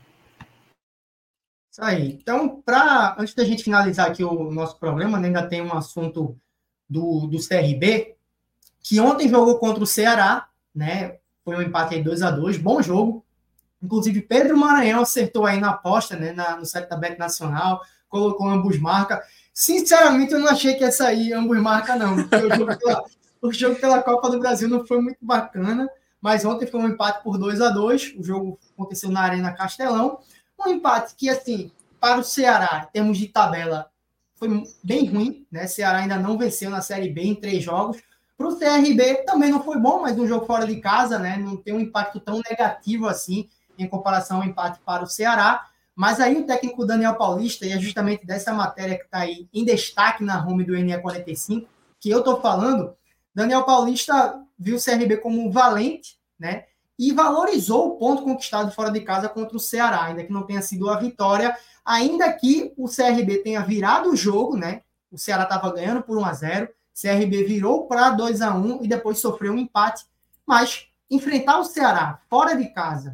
Isso aí. Então, pra, antes da gente finalizar aqui o nosso programa, né, ainda tem um assunto do, do C R B, que ontem jogou contra o Ceará, né? Foi um empate aí dois a dois, bom jogo. Inclusive, Pedro Maranhão acertou aí na aposta, né, na, no site da Bet Nacional, colocou ambos marca. Sinceramente, eu não achei que ia sair ambos marca, não. Porque o jogo, pela, o jogo pela Copa do Brasil não foi muito bacana, mas ontem foi um empate por dois a dois. O jogo aconteceu na Arena Castelão. Um empate que, assim, para o Ceará, em termos de tabela, foi bem ruim, né? O Ceará ainda não venceu na Série B em três jogos. Para o C R B também não foi bom, mas um jogo fora de casa, né? Não tem um impacto tão negativo assim em comparação ao empate para o Ceará. Mas aí o técnico Daniel Paulista, e é justamente dessa matéria que está aí em destaque na home do N E quarenta e cinco, que eu estou falando, Daniel Paulista viu o C R B como um valente, né? E valorizou o ponto conquistado fora de casa contra o Ceará, ainda que não tenha sido a vitória, ainda que o C R B tenha virado o jogo, né? O Ceará estava ganhando por um a zero, C R B virou para dois a um e depois sofreu um empate. Mas enfrentar o Ceará fora de casa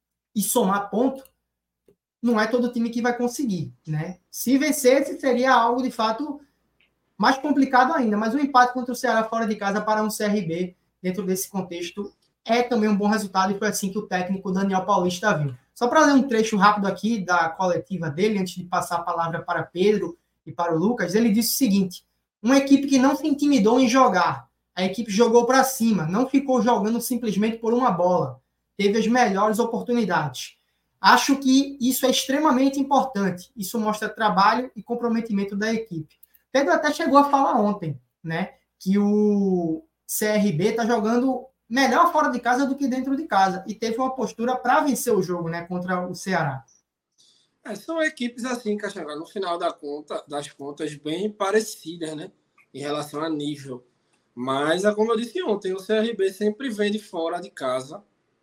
e somar ponto, não é todo time que vai conseguir, né? Se vencesse, seria algo, de fato, mais complicado ainda. Mas o empate contra o Ceará fora de casa para um C R B, dentro desse contexto, é também um bom resultado, e foi assim que o técnico Daniel Paulista viu. Só para ler um trecho rápido aqui da coletiva dele, antes de passar a palavra para Pedro e para o Lucas, ele disse o seguinte: uma equipe que não se intimidou em jogar, a equipe jogou para cima, não ficou jogando simplesmente por uma bola, teve as melhores oportunidades. Acho que isso é extremamente importante, isso mostra trabalho e comprometimento da equipe. Pedro até chegou a falar ontem, né, que o C R B está jogando melhor fora de casa do que dentro de casa, e teve uma postura para vencer o jogo, né, contra o Ceará. É, são equipes assim, Caxangá, no final da conta, das contas, bem parecidas, né, em relação a nível. Mas, como eu disse ontem, o C R B sempre vende fora de casa,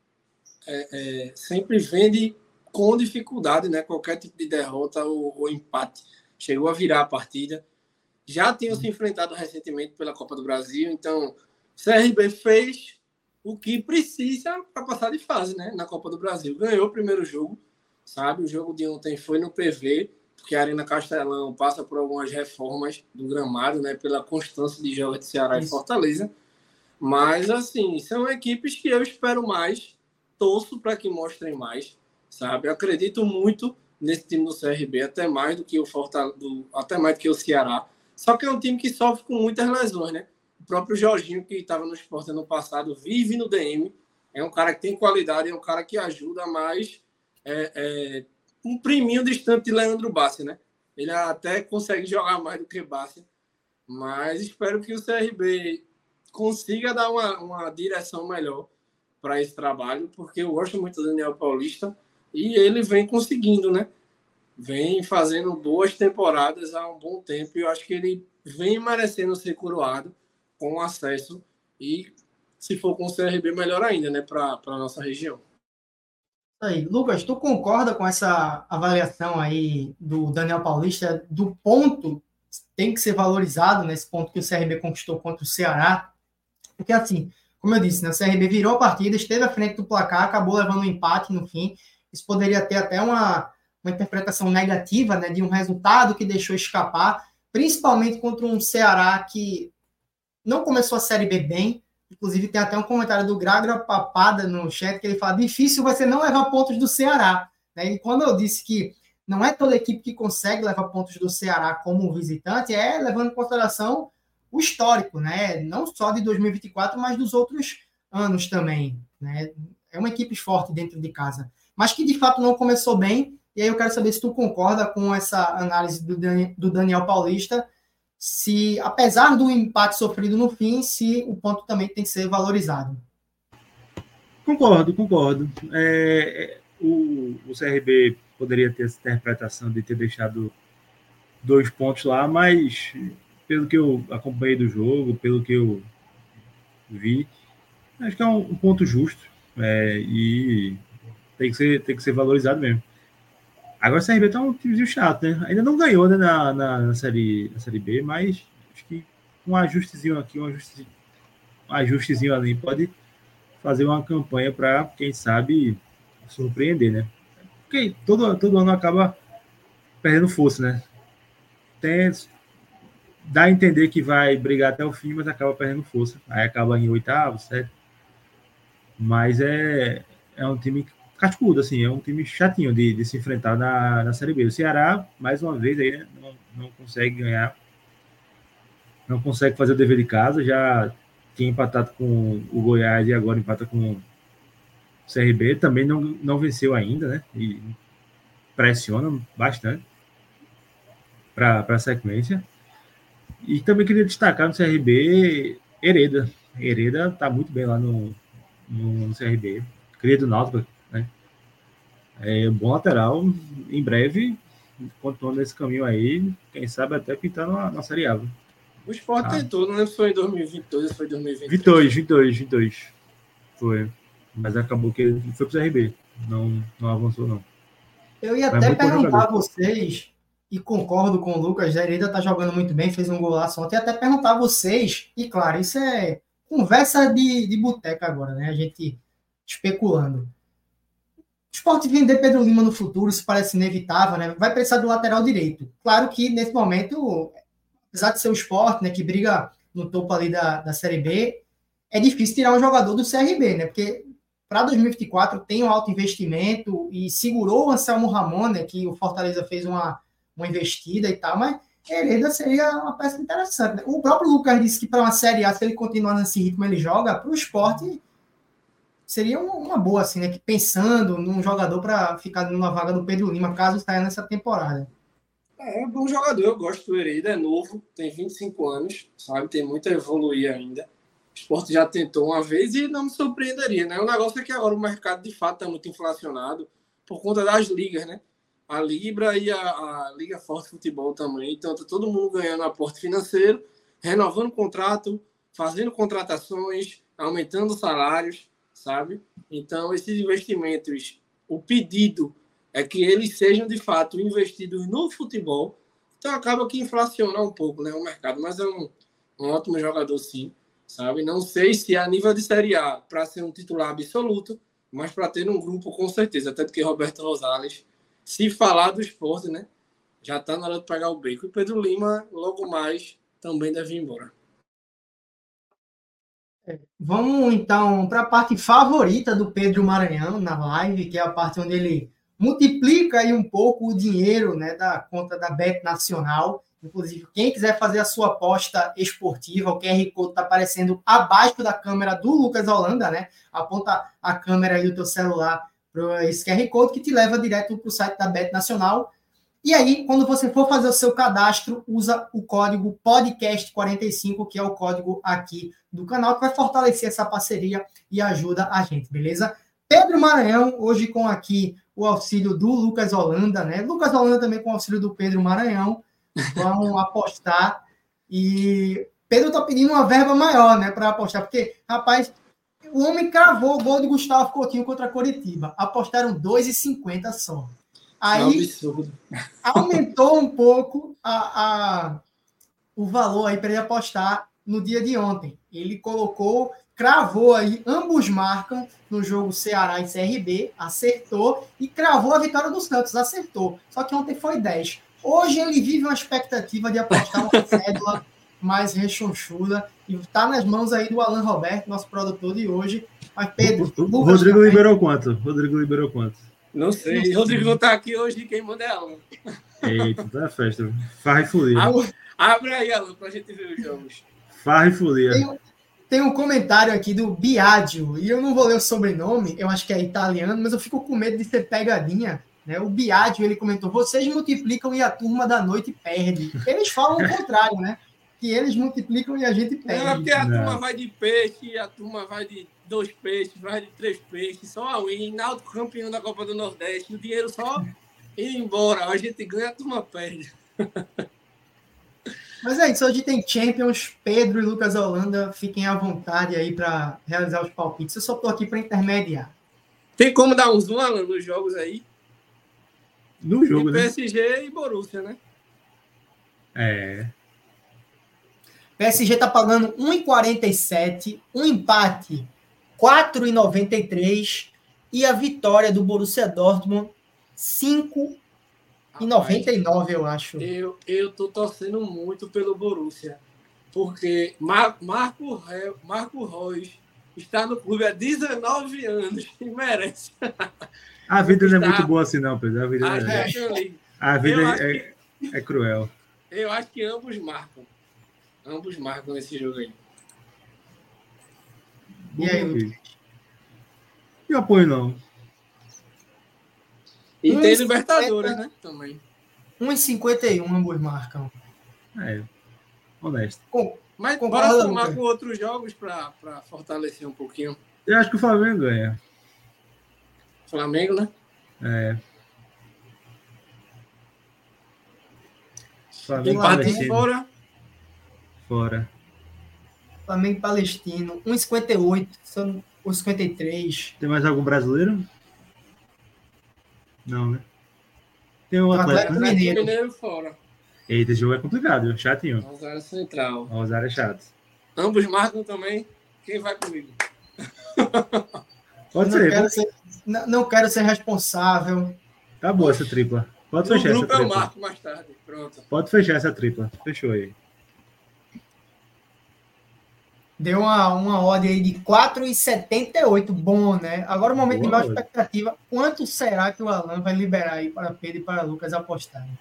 é, é, sempre vende com dificuldade, né, qualquer tipo de derrota ou, ou empate. Chegou a virar a partida. Já tinham se enfrentado recentemente pela Copa do Brasil, então o C R B fez o que precisa para passar de fase, né, na Copa do Brasil. Ganhou o primeiro jogo, sabe? O jogo de ontem foi no P V, porque a Arena Castelão passa por algumas reformas do gramado, né, pela constância de jogos de Ceará Isso. e Fortaleza. Mas, assim, são equipes que eu espero mais, torço para que mostrem mais, sabe? Eu acredito muito nesse time do C R B, até mais do que o Fortaleza, do, até mais do que o Ceará. Só que é um time que sofre com muitas lesões, né? O próprio Jorginho, que estava no Sport ano passado, vive no D M. É um cara que tem qualidade, é um cara que ajuda, mas é, é um priminho distante de Leandro Bassi, né? Ele até consegue jogar mais do que Bassi. Mas espero que o C R B consiga dar uma, uma direção melhor para esse trabalho, porque eu gosto muito do Daniel Paulista e ele vem conseguindo, né? Vem fazendo boas temporadas há um bom tempo e eu acho que ele vem merecendo ser coroado com acesso e, se for com o C R B, melhor ainda, né, para a nossa região. Aí, Lucas, tu concorda com essa avaliação aí do Daniel Paulista, do ponto tem que ser valorizado nesse ponto que o C R B conquistou contra o Ceará? Porque, assim, como eu disse, né, o C R B virou a partida, esteve à frente do placar, acabou levando um empate no fim. Isso poderia ter até uma, uma interpretação negativa, né, de um resultado que deixou escapar, principalmente contra um Ceará que não começou a Série B bem. Inclusive, tem até um comentário do Gragra Papada no chat, que ele fala: difícil vai ser não levar pontos do Ceará, né? E quando eu disse que não é toda equipe que consegue levar pontos do Ceará como visitante, é levando em consideração o histórico, né? Não só de dois mil e vinte e quatro, mas dos outros anos também, né? É uma equipe forte dentro de casa, mas que de fato não começou bem. E aí eu quero saber se tu concorda com essa análise do, Dan, do Daniel Paulista, se, apesar do empate sofrido no fim, se o ponto também tem que ser valorizado. Concordo, concordo. É, o, o C R B poderia ter essa interpretação de ter deixado dois pontos lá, mas pelo que eu acompanhei do jogo, pelo que eu vi, acho que é um, um ponto justo, é, e tem que ser, tem que ser valorizado mesmo. Agora o C R B tá um timezinho chato, né? Ainda não ganhou, né, na, na, na, série, na série B, mas acho que um ajustezinho aqui, um ajustezinho, um ajustezinho ali pode fazer uma campanha para, quem sabe, surpreender, né? Porque todo, todo ano acaba perdendo força, né? Tem, dá a entender que vai brigar até o fim, mas acaba perdendo força. Aí acaba em oitavo, sétimo. Mas é, é um time cascudo, assim, é um time chatinho de, de se enfrentar na, na Série B. O Ceará, mais uma vez, aí, né, não, não consegue ganhar, não consegue fazer o dever de casa, já tinha empatado com o Goiás e agora empata com o C R B, também não, não venceu ainda, né, e pressiona bastante para a sequência. E também queria destacar no C R B, Hereda. Hereda tá muito bem lá no, no, no C R B, cria do Náutico, né? É bom lateral, em breve, continuando nesse caminho aí, quem sabe até pintar na, na Série A. O Sport ah. tentou, não lembro se foi em dois mil e vinte e dois ou foi em dois mil e vinte e três. vinte e dois, vinte e dois, vinte e dois. Foi. Mas acabou que ele foi pro C R B. Não, não avançou, não. Eu ia Mas até perguntar a vocês, e concordo com o Lucas, a Hereda tá jogando muito bem, fez um golaço ontem, e até perguntar a vocês, e claro, isso é conversa de, de boteca agora, né? A gente especulando. O Sport vender Pedro Lima no futuro, isso parece inevitável, né? Vai precisar do lateral direito. Claro que, nesse momento, apesar de ser o Sport, né, que briga no topo ali da, da Série B, é difícil tirar um jogador do C R B, né? Porque para dois mil e vinte e quatro tem um alto investimento e segurou o Anselmo Ramon, né, que o Fortaleza fez uma, uma investida e tal, mas Hereda seria uma peça interessante, né? O próprio Lucas disse que para uma Série A, se ele continuar nesse ritmo, ele joga, para o Sport seria uma boa, assim, né? Que pensando num jogador para ficar numa vaga do Pedro Lima, caso saia nessa temporada. É, é um bom jogador, eu gosto do Hereda, é novo, tem vinte e cinco anos, sabe? Tem muito a evoluir ainda. O Sport já tentou uma vez e não me surpreenderia, né? O negócio é que agora o mercado, de fato, está muito inflacionado por conta das ligas, né? A Libra e a, a Liga Forte Futebol também. Então, tá todo mundo ganhando aporte financeiro, renovando contrato, fazendo contratações, aumentando salários, sabe? Então, esses investimentos, o pedido é que eles sejam, de fato, investidos no futebol. Então, acaba que inflaciona um pouco, né, o mercado. Mas é um, um ótimo jogador, sim, sabe? Não sei se é a nível de Série A para ser um titular absoluto, mas para ter um grupo, com certeza. Até porque Roberto Rosales, se falar do Sport, né, já está na hora de pegar o beco. E Pedro Lima, logo mais, também deve ir embora. Vamos, então, para a parte favorita do Pedro Maranhão na live, que é a parte onde ele multiplica aí um pouco o dinheiro, né, da conta da Bet Nacional. Inclusive, quem quiser fazer a sua aposta esportiva, o Q R Code está aparecendo abaixo da câmera do Lucas Holanda, né? Aponta a câmera aí do teu celular para esse Q R Code que te leva direto para o site da Bet Nacional. E aí, quando você for fazer o seu cadastro, usa o código podcast quarenta e cinco, que é o código aqui do canal, que vai fortalecer essa parceria e ajuda a gente, beleza? Pedro Maranhão, hoje com aqui o auxílio do Lucas Holanda, né? Lucas Holanda também com o auxílio do Pedro Maranhão. Vão apostar. E Pedro tá pedindo uma verba maior, né, para apostar, porque, rapaz, o homem cravou o gol de Gustavo Coutinho contra a Coritiba. Apostaram dois e cinquenta só. Aí aumentou um pouco a, a, o valor aí para ele apostar no dia de ontem. Ele colocou, cravou aí, ambos marcam no jogo Ceará e C R B, acertou, e cravou a vitória do Santos, acertou. Só que ontem foi dez. Hoje ele vive uma expectativa de apostar uma cédula mais rechonchuda, e está nas mãos aí do Alan Roberto, nosso produtor de hoje. Mas Pedro... O Rodrigo liberou quanto? Rodrigo liberou quanto? Não sei. Rodrigo não tá aqui hoje, quem manda é Alan. Eita, tá festa. Farra e folia. Abre, abre aí, Alan, pra gente ver os jogos. Farra e folia. Tem, tem um comentário aqui do Biagio, e eu não vou ler o sobrenome, eu acho que é italiano, mas eu fico com medo de ser pegadinha. Né? O Biagio, ele comentou, vocês multiplicam e a turma da noite perde. Eles falam o contrário, né? Que eles multiplicam e a gente perde. Não, porque a Não. turma vai de peixe, a turma vai de dois peixes, vai de três peixes, só a win, Náutico campeão da Copa do Nordeste, o dinheiro só ir embora, a gente ganha, a turma perde. Mas é isso, hoje tem Champions, Pedro e Lucas Holanda, fiquem à vontade aí para realizar os palpites. Eu só tô aqui para intermediar. Tem como dar um zoom, Alan, nos jogos aí? No jogo, e né? P S G e Borussia, né? É. P S G tá pagando um e quarenta e sete, um empate quatro e noventa e três e a vitória do Borussia Dortmund cinco e noventa e nove, eu acho. Eu, eu tô torcendo muito pelo Borussia, porque Mar, Marco, Re- Marco Reus está no clube há dezenove anos e merece. A vida não é Tá. muito boa assim, não, Pedro. A vida, A, é, Champions League. a vida Eu é, acho é, é cruel. Eu acho que ambos marcam. Ambos marcam nesse jogo aí. E aí, Bom, eu apoio, não. E Um tem e Libertadores, cinquenta. né? Também. um e cinquenta e um ambos marcam. É. Honesto. Com, Mas Concordo, bora somar Lucas. com outros jogos para fortalecer um pouquinho. Eu acho que o Flamengo ganha. Flamengo, né? É. Flamengo Empate Palestino. fora. Fora. Flamengo e Palestino, um e cinquenta e oito, são um e cinquenta e três. Tem mais algum brasileiro? Não, né? Tem o O Atlético. Atlético né? Mineiro. Mineiro fora. Eita, esse jogo é complicado, viu? Chatinho. Rosário Central. O Rosário é chato. Ambos marcam também. Quem vai comigo? Pode não, ser. quero pode- ser não, não quero ser responsável. Tá boa essa tripla. Pode No fechar essa grupo eu tripla. marco mais tarde. Pronto. Pode fechar essa tripla. Fechou aí. Deu uma, uma odd aí de quatro e setenta e oito, bom, né? Agora o momento de Boa maior odd. expectativa, quanto será que o Alan vai liberar aí para Pedro e para Lucas apostarem?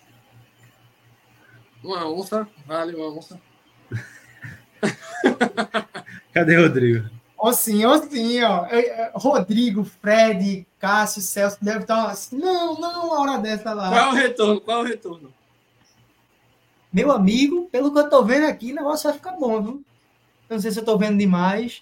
Uma onça. Vale uma onça. Cadê o Rodrigo? Ó sim, ó sim, ó. É, é, Rodrigo, Fred, Cássio, Celso, deve estar assim, não, não, uma hora dessa Qual lá. é o retorno? Qual é o retorno? Meu amigo, pelo que eu tô vendo aqui, o negócio vai ficar bom, viu? Não sei se eu tô vendo demais.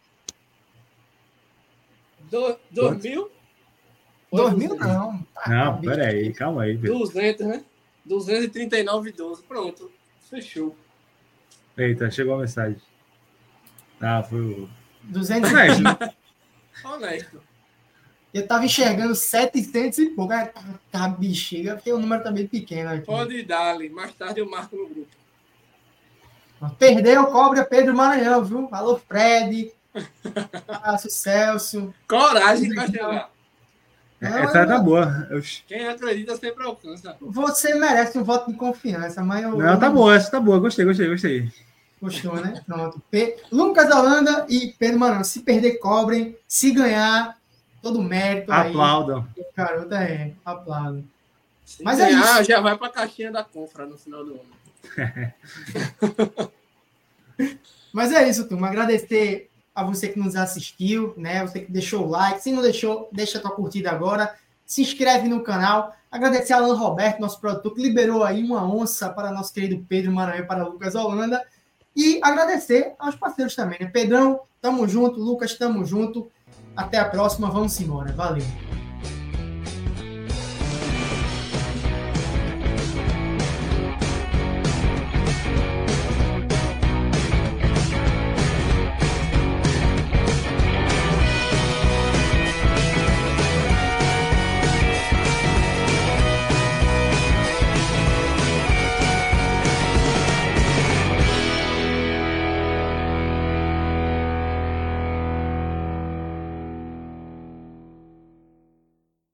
Do, dois mil? Dois mil não. Tá, Não, bicho. pera aí. Calma aí, Pedro. duzentos, né? duzentos e trinta e nove e doze. Pronto. Fechou. Eita, chegou a mensagem. Ah, foi o... duzentos e Honesto. trinta. Honesto. Eu tava enxergando setecentos e pouco. Ah, Tá, tá bexiga, porque o número tá bem pequeno aqui. Pode dar ali. Mais tarde eu marco no grupo. Perdeu, cobra Pedro Maranhão, viu? Alô, Fred. Cássio, Celso. Coragem para chegar. Não, Essa eu- tá boa. Eu- Quem acredita sempre alcança. Você merece um voto de confiança, mas eu. Não, tá boa. Essa tá boa. Gostei, gostei, gostei. Gostou, né? Pronto. Pe- Lucas Holanda e Pedro Maranhão. Se perder, cobrem. Se ganhar, todo mérito aí. Aplaudam. Garota é, aplaudo. Se Mas é ganhar, isso. já vai para a caixinha da Confra no final do ano. Mas é isso, turma. Agradecer a você que nos assistiu, né? Você que deixou o like. Se não deixou, deixa a tua curtida agora. Se inscreve no canal. Agradecer a Alan Roberto, nosso produtor, que liberou aí uma onça para nosso querido Pedro Maranhão e para Lucas Holanda. E agradecer aos parceiros também, né? Pedrão, tamo junto. Lucas, tamo junto. Até a próxima. Vamos embora. Valeu.